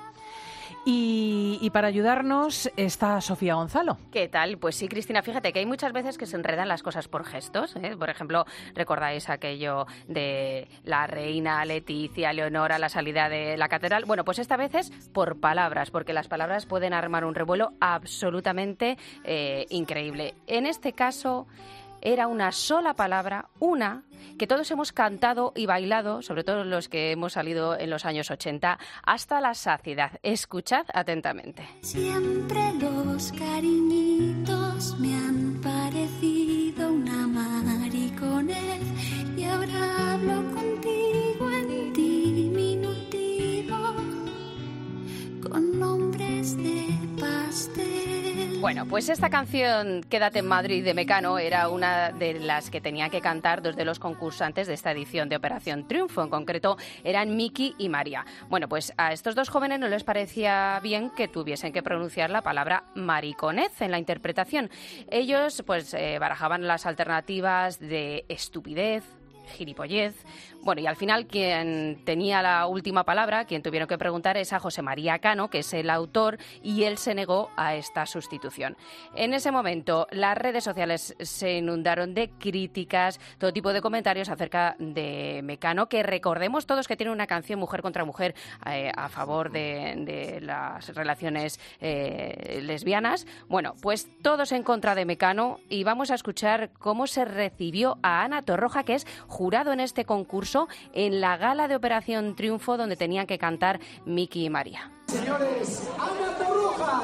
[SPEAKER 1] Y para ayudarnos está Sofía Gonzalo.
[SPEAKER 18] ¿Qué tal? Pues sí, Cristina, fíjate que hay muchas veces que se enredan las cosas por gestos, ¿eh? Por ejemplo, ¿recordáis aquello de la reina Leticia, Leonor a la salida de la catedral? Bueno, pues esta vez es por palabras, porque las palabras pueden armar un revuelo absolutamente increíble. En este caso era una sola palabra, una, que todos hemos cantado y bailado, sobre todo los que hemos salido en los años 80, hasta la saciedad. Escuchad atentamente.
[SPEAKER 14] Siempre los cariñitos me han parecido una mariconez y ahora hablo contigo en diminutivo con nombres de pastel.
[SPEAKER 18] Bueno, pues esta canción, Quédate en Madrid, de Mecano, era una de las que tenían que cantar dos de los concursantes de esta edición de Operación Triunfo. En concreto, eran Miki y María. Bueno, pues a estos dos jóvenes no les parecía bien que tuviesen que pronunciar la palabra mariconez en la interpretación. Ellos, pues, barajaban las alternativas de estupidez, gilipollez. Bueno, y al final quien tenía la última palabra, quien tuvieron que preguntar, es a José María Cano, que es el autor, y él se negó a esta sustitución. En ese momento las redes sociales se inundaron de críticas, todo tipo de comentarios acerca de Mecano, que recordemos todos que tiene una canción Mujer contra Mujer a favor de las relaciones lesbianas. Bueno, pues todos en contra de Mecano, y vamos a escuchar cómo se recibió a Ana Torroja, que es jurado en este concurso, en la gala de Operación Triunfo, donde tenían que cantar Miki y María.
[SPEAKER 16] Señores, Ana Torroja.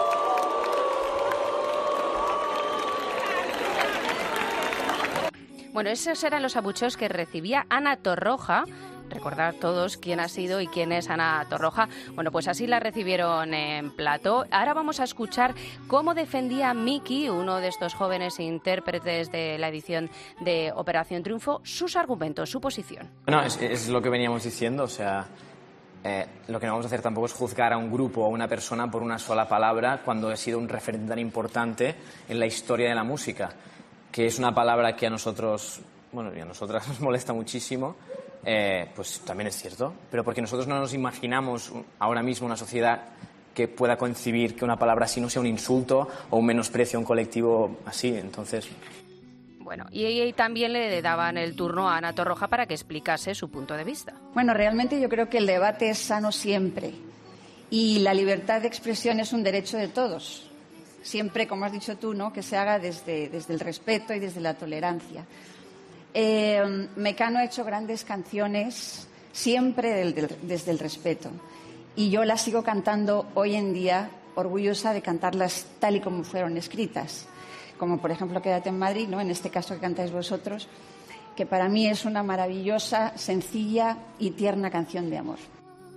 [SPEAKER 18] Bueno, esos eran los abucheos que recibía Ana Torroja. Recordad todos quién ha sido y quién es Ana Torroja. Bueno, pues así la recibieron en plató. Ahora vamos a escuchar cómo defendía Miki, uno de estos jóvenes intérpretes de la edición de Operación Triunfo, sus argumentos, su posición.
[SPEAKER 19] Bueno, es lo que veníamos diciendo, o sea, lo que no vamos a hacer tampoco es juzgar a un grupo o a una persona por una sola palabra cuando ha sido un referente tan importante en la historia de la música, que es una palabra que a nosotros, bueno, y a nosotras nos molesta muchísimo. Pues también es cierto, pero porque nosotros no nos imaginamos ahora mismo una sociedad que pueda concebir que una palabra así no sea un insulto o un menosprecio a un colectivo así, entonces...
[SPEAKER 18] Bueno, y también le daban el turno a Ana Torroja para que explicase su punto de vista.
[SPEAKER 20] Bueno, realmente yo creo que el debate es sano siempre y la libertad de expresión es un derecho de todos, siempre, como has dicho tú, ¿no?, que se haga desde el respeto y desde la tolerancia. Mecano ha hecho grandes canciones siempre desde el respeto y yo las sigo cantando hoy en día orgullosa de cantarlas tal y como fueron escritas, como por ejemplo Quédate en Madrid, ¿no?, en este caso que cantáis vosotros, que para mí es una maravillosa, sencilla y tierna canción de amor.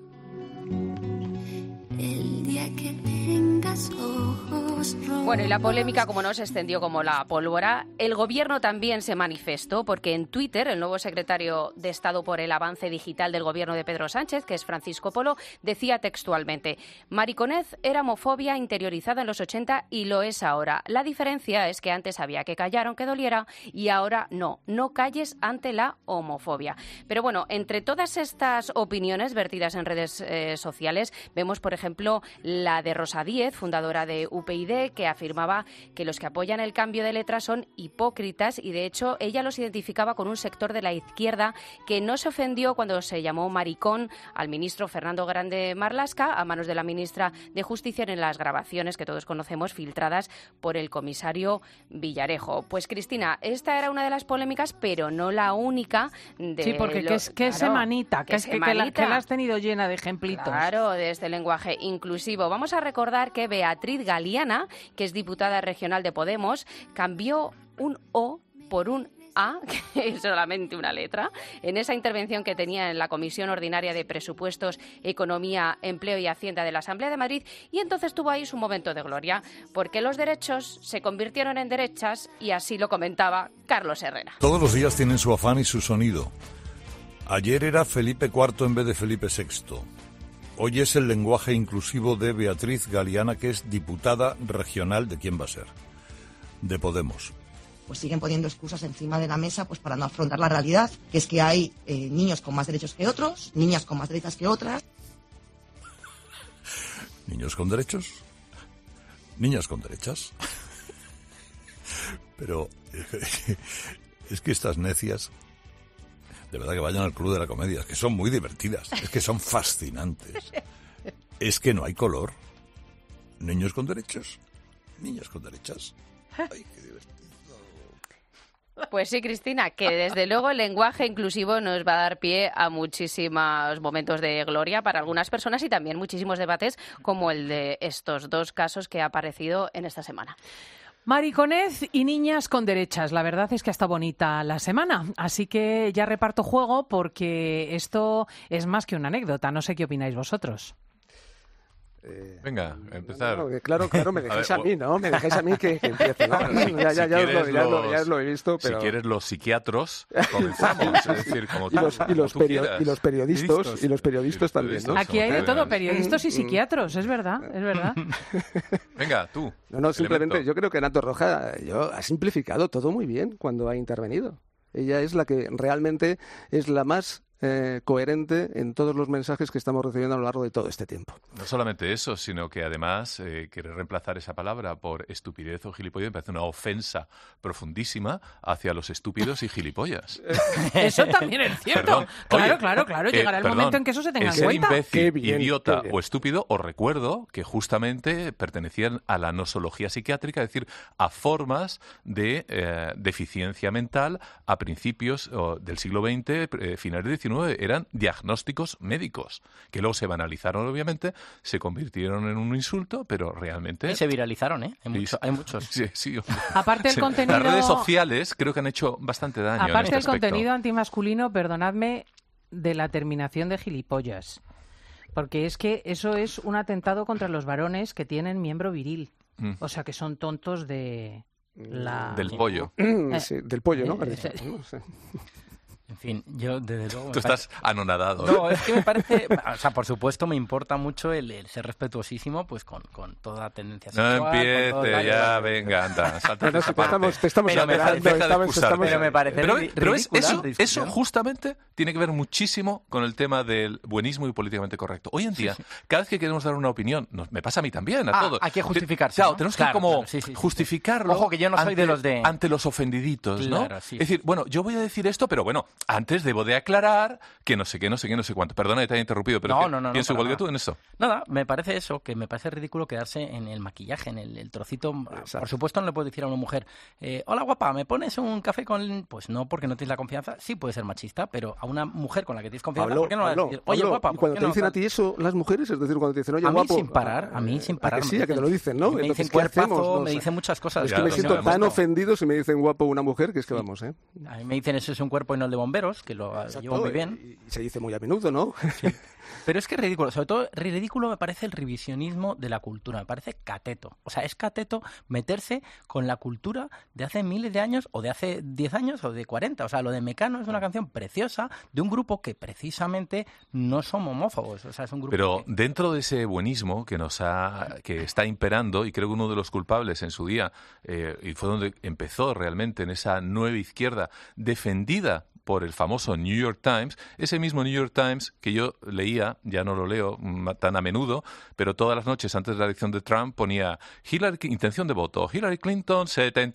[SPEAKER 14] El día que tengas ojos rojos.
[SPEAKER 18] Bueno, y la polémica, como no, se extendió como la pólvora. El gobierno también se manifestó porque en Twitter el nuevo secretario de Estado por el Avance Digital del gobierno de Pedro Sánchez, que es Francisco Polo, decía textualmente: mariconez era homofobia interiorizada en los 80 y lo es ahora. La diferencia es que antes había que callar aunque doliera y ahora no calles ante la homofobia. Pero bueno, entre todas estas opiniones vertidas en redes sociales, vemos, por ejemplo, la de Rosa Díez, fundadora de UPyD, que afirmaba que los que apoyan el cambio de letra son hipócritas y, de hecho, ella los identificaba con un sector de la izquierda que no se ofendió cuando se llamó maricón al ministro Fernando Grande Marlaska a manos de la ministra de Justicia en las grabaciones que todos conocemos filtradas por el comisario Villarejo. Pues, Cristina, esta era una de las polémicas, pero no la única.
[SPEAKER 1] Sí, porque que semanita, que la has tenido llena de ejemplitos.
[SPEAKER 18] Claro, de este lenguaje inclusivo. Vamos a recordar que Beatriz Galiana, que es diputada regional de Podemos, cambió un O por un A, que es solamente una letra, en esa intervención que tenía en la Comisión Ordinaria de Presupuestos, Economía, Empleo y Hacienda de la Asamblea de Madrid, y entonces tuvo ahí su momento de gloria, porque los derechos se convirtieron en derechas, y así lo comentaba Carlos Herrera.
[SPEAKER 21] Todos los días tienen su afán y su sonido. Ayer era Felipe IV en vez de Felipe VI. Hoy es el lenguaje inclusivo de Beatriz Galiana, que es diputada regional ¿de quién va a ser? De Podemos.
[SPEAKER 22] Pues siguen poniendo excusas encima de la mesa pues para no afrontar la realidad, que es que hay niños con más derechos que otros, niñas con más derechos que otras.
[SPEAKER 21] ¿Niños con derechos? ¿Niñas con derechas? Pero es que estas necias, de verdad que vayan al Club de la Comedia, es que son muy divertidas, es que son fascinantes. Es que no hay color. ¿Niños con derechos? ¿Niñas con derechas? Ay, qué divertido.
[SPEAKER 18] Pues sí, Cristina, que desde luego el lenguaje inclusivo nos va a dar pie a muchísimos momentos de gloria para algunas personas y también muchísimos debates como el de estos dos casos que ha aparecido en esta semana.
[SPEAKER 1] Mariconez y niñas con derechas. La verdad es que está bonita la semana. Así que ya reparto juego porque esto es más que una anécdota. No sé qué opináis vosotros.
[SPEAKER 17] Venga, empezar.
[SPEAKER 23] No, claro, me dejáis a mí, ¿no? Me dejáis a mí que empiece, ¿no? Ya lo he visto, pero...
[SPEAKER 17] Si quieres los psiquiatros, comenzamos. Es decir, como tú,
[SPEAKER 23] y los periodistas también, ¿no?
[SPEAKER 1] Aquí hay de todo, periodistas y psiquiatros, es verdad, es verdad.
[SPEAKER 17] Venga, tú.
[SPEAKER 23] No, simplemente yo creo que Ana Torroja ha simplificado todo muy bien cuando ha intervenido. Ella es la que realmente es la más coherente en todos los mensajes que estamos recibiendo a lo largo de todo este tiempo.
[SPEAKER 17] No solamente eso, sino que además querer reemplazar esa palabra por estupidez o gilipollas me parece una ofensa profundísima hacia los estúpidos y gilipollas.
[SPEAKER 1] Eso también es cierto.
[SPEAKER 17] Perdón.
[SPEAKER 1] Claro. Llegará el momento en que eso se tenga en cuenta.
[SPEAKER 17] El ser imbécil, idiota o estúpido, os recuerdo que justamente pertenecían a la nosología psiquiátrica, es decir, a formas de deficiencia mental a principios del siglo XX, finales del XIX, eran diagnósticos médicos, que luego se banalizaron, obviamente, se convirtieron en un insulto, pero realmente...
[SPEAKER 5] Y se viralizaron, ¿eh? Hay muchos.
[SPEAKER 17] Sí.
[SPEAKER 1] Aparte el contenido...
[SPEAKER 17] Las redes sociales creo que han hecho bastante daño.
[SPEAKER 1] Aparte
[SPEAKER 17] en este
[SPEAKER 1] el contenido antimasculino, perdonadme, de la terminación de gilipollas. Porque es que eso es un atentado contra los varones que tienen miembro viril. O sea, que son tontos de...
[SPEAKER 17] Del pollo.
[SPEAKER 23] Sí, del pollo, ¿no?
[SPEAKER 5] En fin, yo desde luego...
[SPEAKER 17] Tú estás anonadado.
[SPEAKER 5] No, es que me parece... O sea, por supuesto me importa mucho el ser respetuosísimo pues con toda tendencia sexual.
[SPEAKER 17] No empiece, ya, venga, anda, salta esa parte.
[SPEAKER 23] Te estamos
[SPEAKER 5] Pero me parece
[SPEAKER 17] pero eso justamente tiene que ver muchísimo con el tema del buenismo y políticamente correcto. Hoy en día, cada vez que queremos dar una opinión, me pasa a mí también, a todos.
[SPEAKER 5] Hay que justificarse,
[SPEAKER 17] Claro,
[SPEAKER 5] ¿no?
[SPEAKER 17] tenemos que justificarlo.
[SPEAKER 5] Ojo, que yo no soy de los de...
[SPEAKER 17] Ante los ofendiditos, ¿no?
[SPEAKER 5] Claro, sí.
[SPEAKER 17] Es decir, bueno, yo voy a decir esto, pero bueno, antes debo de aclarar que no sé qué, no sé cuánto. Perdona que te haya interrumpido, pero
[SPEAKER 5] no,
[SPEAKER 17] pienso igual que tú en eso.
[SPEAKER 5] Nada, me parece eso, que me parece ridículo quedarse en el maquillaje, en el trocito. Exacto. Por supuesto no le puedes decir a una mujer, hola guapa, ¿me pones un café con...? Pues no, porque no tienes la confianza. Sí puede ser machista, pero a una mujer con la que tienes confianza, ¿por qué no le vas a decir, oye guapa?
[SPEAKER 23] Y cuando te dicen a ti eso las mujeres, es decir, cuando te dicen, oye guapo...
[SPEAKER 5] A mí sin parar.
[SPEAKER 23] Sí, a que te lo dicen, ¿no?
[SPEAKER 5] Me
[SPEAKER 23] Entonces,
[SPEAKER 5] dicen
[SPEAKER 23] ¿qué hacemos?
[SPEAKER 5] cuerpazo, me dicen muchas cosas.
[SPEAKER 23] Es que me siento tan ofendido si me dicen guapo una mujer, que es que vamos, ¿eh?
[SPEAKER 5] A mí me dicen eso es un cuerpo y no el de bomberos, que lo llevo muy bien.
[SPEAKER 23] Y se dice muy a menudo, ¿no?
[SPEAKER 5] Sí. Pero es que es ridículo, sobre todo ridículo me parece el revisionismo de la cultura, me parece cateto. O sea, es cateto meterse con la cultura de hace miles de años, o de hace 10 años, o de 40. O sea, lo de Mecano es una canción preciosa de un grupo que precisamente no son homófobos. O sea, es un grupo
[SPEAKER 17] Pero dentro de ese buenismo que está imperando, y creo que uno de los culpables en su día, y fue donde empezó realmente en esa nueva izquierda defendida por el famoso New York Times, ese mismo New York Times que yo leía, ya no lo leo tan a menudo, pero todas las noches antes de la elección de Trump ponía intención de voto, Hillary Clinton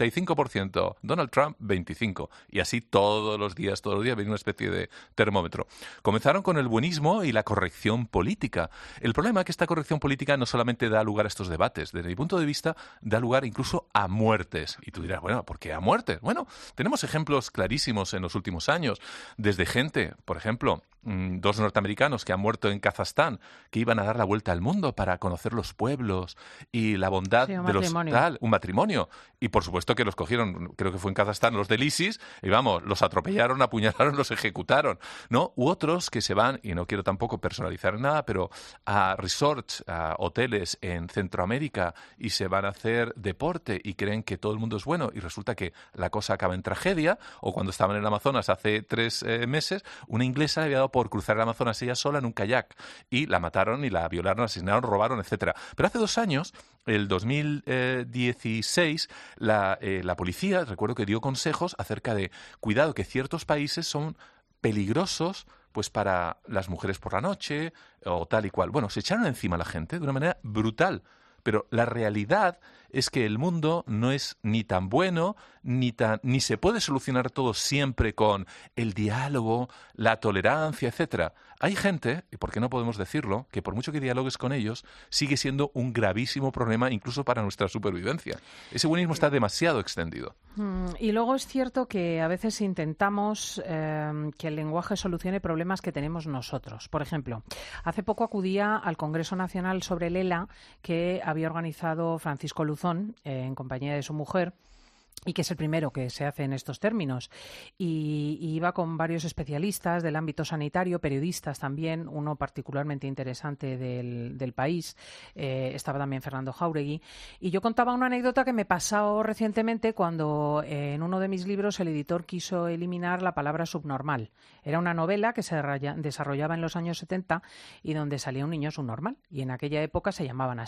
[SPEAKER 17] 75%, Donald Trump 25%, y así todos los días venía una especie de termómetro. Comenzaron con el buenismo y la corrección política. El problema es que esta corrección política no solamente da lugar a estos debates, desde mi punto de vista da lugar incluso a muertes. Y tú dirás, bueno, ¿por qué a muertes? Bueno, tenemos ejemplos clarísimos en los últimos años. Desde gente, por ejemplo, 2 norteamericanos que han muerto en Kazajstán, que iban a dar la vuelta al mundo para conocer los pueblos y la bondad de un matrimonio. Y por supuesto que los cogieron, creo que fue en Kazajstán, los del ISIS, y vamos, los atropellaron, apuñalaron, los ejecutaron, ¿no? U otros que se van, y no quiero tampoco personalizar nada, pero a resorts, a hoteles en Centroamérica, y se van a hacer deporte y creen que todo el mundo es bueno, y resulta que la cosa acaba en tragedia. O cuando estaban en el Amazonas hace 3 meses, una inglesa le había dado por cruzar el Amazonas ella sola en un kayak, y la mataron y la violaron, asesinaron, robaron, etcétera. Pero hace 2 años, el 2016, la policía, recuerdo que dio consejos acerca de cuidado, que ciertos países son peligrosos pues para las mujeres por la noche o tal y cual. Bueno, se echaron encima a la gente de una manera brutal. Pero la realidad es que el mundo no es ni tan bueno, ni se puede solucionar todo siempre con el diálogo, la tolerancia, etcétera. Hay gente, y por qué no podemos decirlo, que por mucho que dialogues con ellos, sigue siendo un gravísimo problema incluso para nuestra supervivencia. Ese buenismo está demasiado extendido.
[SPEAKER 1] Y luego es cierto que a veces intentamos que el lenguaje solucione problemas que tenemos nosotros. Por ejemplo, hace poco acudía al Congreso Nacional sobre el ELA que había organizado Francisco Luzón en compañía de su mujer, y que es el primero que se hace en estos términos. Y iba con varios especialistas del ámbito sanitario, periodistas también, uno particularmente interesante del país. Estaba también Fernando Jáuregui. Y yo contaba una anécdota que me pasó recientemente cuando en uno de mis libros el editor quiso eliminar la palabra subnormal. Era una novela que se desarrollaba en los años 70 y donde salía un niño subnormal. Y en aquella época se llamaban así.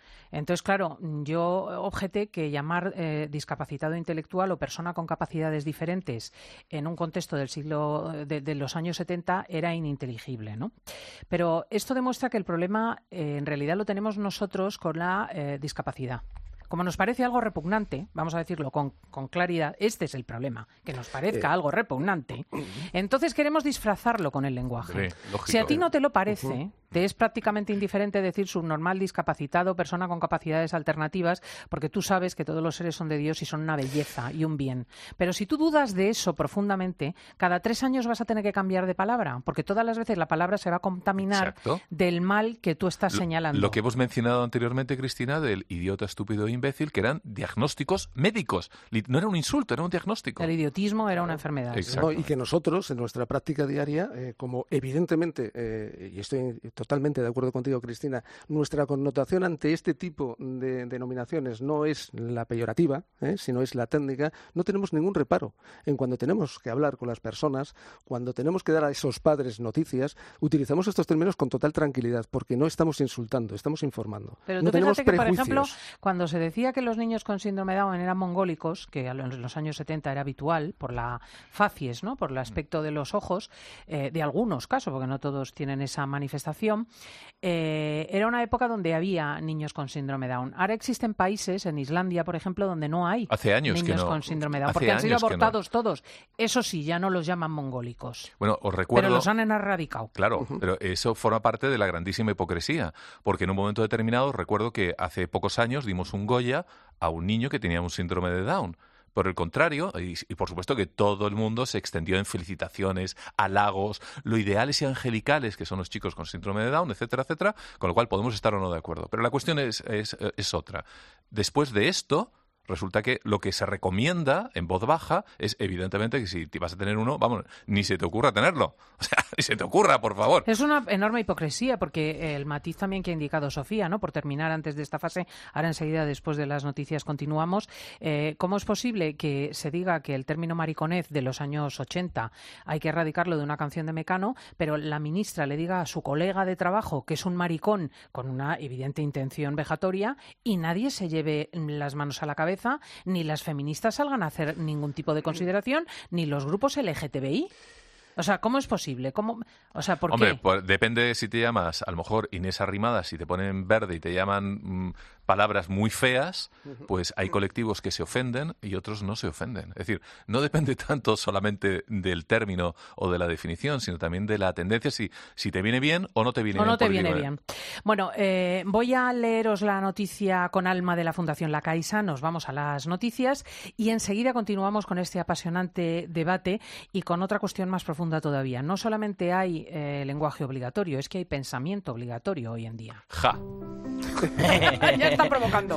[SPEAKER 1] Entonces, claro, yo objeté que llamar discapacitado intelectual o persona con capacidades diferentes en un contexto del siglo de los años 70 era ininteligible, ¿no? Pero esto demuestra que el problema en realidad lo tenemos nosotros con la discapacidad. Como nos parece algo repugnante, vamos a decirlo con claridad, este es el problema, que nos parezca algo repugnante, entonces queremos disfrazarlo con el lenguaje.
[SPEAKER 17] Lógico.
[SPEAKER 1] Si a ti no te lo parece, te es prácticamente indiferente decir subnormal, discapacitado, persona con capacidades alternativas, porque tú sabes que todos los seres son de Dios y son una belleza y un bien. Pero si tú dudas de eso profundamente, cada 3 años vas a tener que cambiar de palabra, porque todas las veces la palabra se va a contaminar del mal que tú estás señalando.
[SPEAKER 17] Lo que hemos mencionado anteriormente, Cristina, del idiota, estúpido e imbécil, que eran diagnósticos médicos. No era un insulto, era un diagnóstico.
[SPEAKER 1] El idiotismo era una enfermedad.
[SPEAKER 23] No, y que nosotros, en nuestra práctica diaria, como evidentemente, y estoy totalmente de acuerdo contigo, Cristina, nuestra connotación ante este tipo de denominaciones no es la peyorativa, sino es la técnica, no tenemos ningún reparo en cuando tenemos que hablar con las personas, cuando tenemos que dar a esos padres noticias, utilizamos estos términos con total tranquilidad, porque no estamos insultando, estamos informando.
[SPEAKER 1] Pero
[SPEAKER 23] no
[SPEAKER 1] tú
[SPEAKER 23] tenemos
[SPEAKER 1] fíjate que, por
[SPEAKER 23] prejuicios.
[SPEAKER 1] ejemplo, cuando se decía que los niños con síndrome de Down eran mongólicos, que en los años 70 era habitual por la facies, ¿no? Por el aspecto de los ojos, de algunos casos, porque no todos tienen esa manifestación, era una época donde había niños con síndrome de Down. Ahora existen países, en Islandia, por ejemplo, donde no hay niños con síndrome de Down, porque han sido abortados todos. Eso sí, ya no los llaman mongólicos.
[SPEAKER 17] Bueno, os recuerdo...
[SPEAKER 1] Pero los han erradicado.
[SPEAKER 17] Claro, pero eso forma parte de la grandísima hipocresía, porque en un momento determinado recuerdo que hace pocos años dimos un Goya a un niño que tenía un síndrome de Down. Por el contrario, y por supuesto que todo el mundo se extendió en felicitaciones, halagos, lo ideales y angelicales que son los chicos con síndrome de Down, etcétera, etcétera, con lo cual podemos estar o no de acuerdo. Pero la cuestión es otra. Después de esto, resulta que lo que se recomienda en voz baja es, evidentemente, que si te vas a tener uno, vamos, ni se te ocurra tenerlo. O sea, ni se te ocurra, por favor.
[SPEAKER 1] Es una enorme hipocresía, porque el matiz también que ha indicado Sofía, ¿no? Por terminar antes de esta fase, ahora enseguida, después de las noticias, continuamos. ¿Cómo es posible que se diga que el término mariconez de los años 80 hay que erradicarlo de una canción de Mecano, pero la ministra le diga a su colega de trabajo que es un maricón con una evidente intención vejatoria y nadie se lleve las manos a la cabeza, ni las feministas salgan a hacer ningún tipo de consideración, ni los grupos LGTBI? O sea, ¿cómo es posible? O sea, ¿por
[SPEAKER 17] qué?
[SPEAKER 1] Pues
[SPEAKER 17] depende si te llamas, a lo mejor Inés Arrimadas, si te ponen verde y te llaman palabras muy feas, pues hay colectivos que se ofenden y otros no se ofenden. Es decir, no depende tanto solamente del término o de la definición, sino también de la tendencia, si te viene bien o no te viene bien.
[SPEAKER 1] O no te viene bien. Bueno, voy a leeros la noticia con alma de la Fundación La Caixa. Nos vamos a las noticias y enseguida continuamos con este apasionante debate y con otra cuestión más profunda todavía. No solamente hay lenguaje obligatorio, es que hay pensamiento obligatorio hoy en día.
[SPEAKER 17] ¡Ja!
[SPEAKER 1] Ya está provocando.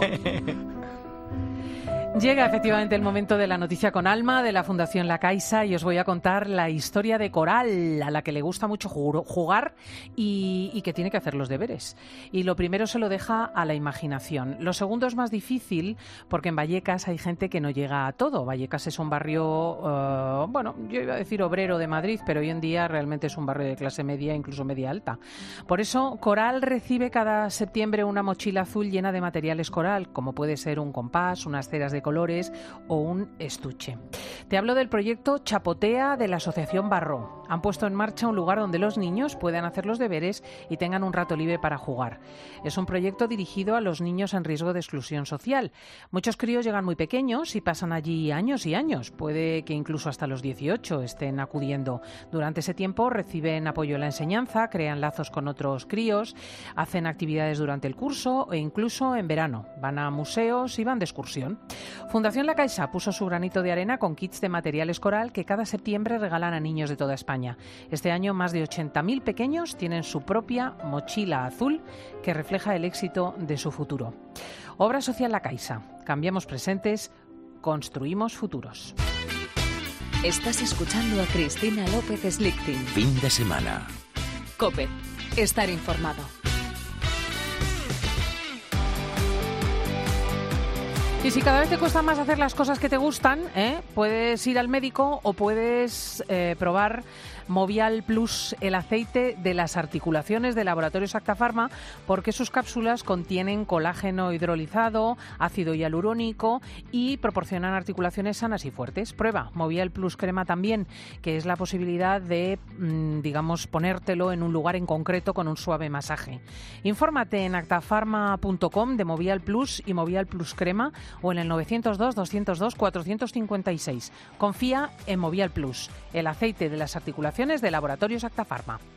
[SPEAKER 1] Llega efectivamente el momento de la noticia con alma de la Fundación La Caixa y os voy a contar la historia de Coral, a la que le gusta mucho jugar y que tiene que hacer los deberes. Y lo primero se lo deja a la imaginación. Lo segundo es más difícil porque en Vallecas hay gente que no llega a todo. Vallecas es un barrio, bueno, yo iba a decir obrero de Madrid, pero hoy en día realmente es un barrio de clase media, incluso media alta. Por eso Coral recibe cada septiembre una mochila azul llena de materiales Coral, como puede ser un compás, unas ceras de colores o un estuche. Te hablo del proyecto Chapotea de la Asociación Barro. Han puesto en marcha un lugar donde los niños puedan hacer los deberes y tengan un rato libre para jugar. Es un proyecto dirigido a los niños en riesgo de exclusión social. Muchos críos llegan muy pequeños y pasan allí años y años. Puede que incluso hasta los 18 estén acudiendo. Durante ese tiempo reciben apoyo en la enseñanza, crean lazos con otros críos, hacen actividades durante el curso e incluso en verano. Van a museos y van de excursión. Fundación La Caixa puso su granito de arena con kits de materiales Coral que cada septiembre regalan a niños de toda España. Este año más de 80.000 pequeños tienen su propia mochila azul que refleja el éxito de su futuro. Obra social La Caixa. Cambiamos presentes, construimos futuros.
[SPEAKER 2] Estás escuchando a Cristina López Slichting.
[SPEAKER 3] Fin de semana.
[SPEAKER 2] COPE. Estar informado.
[SPEAKER 1] Y si cada vez te cuesta más hacer las cosas que te gustan, puedes ir al médico o puedes probar Movial Plus, el aceite de las articulaciones de Laboratorios Acta Pharma, porque sus cápsulas contienen colágeno hidrolizado, ácido hialurónico y proporcionan articulaciones sanas y fuertes. Prueba Movial Plus Crema también, que es la posibilidad de, ponértelo en un lugar en concreto con un suave masaje. Infórmate en actafarma.com de Movial Plus y Movial Plus Crema o en el 902-202-456. Confía en Movial Plus, el aceite de las articulaciones de Laboratorios Acta Pharma.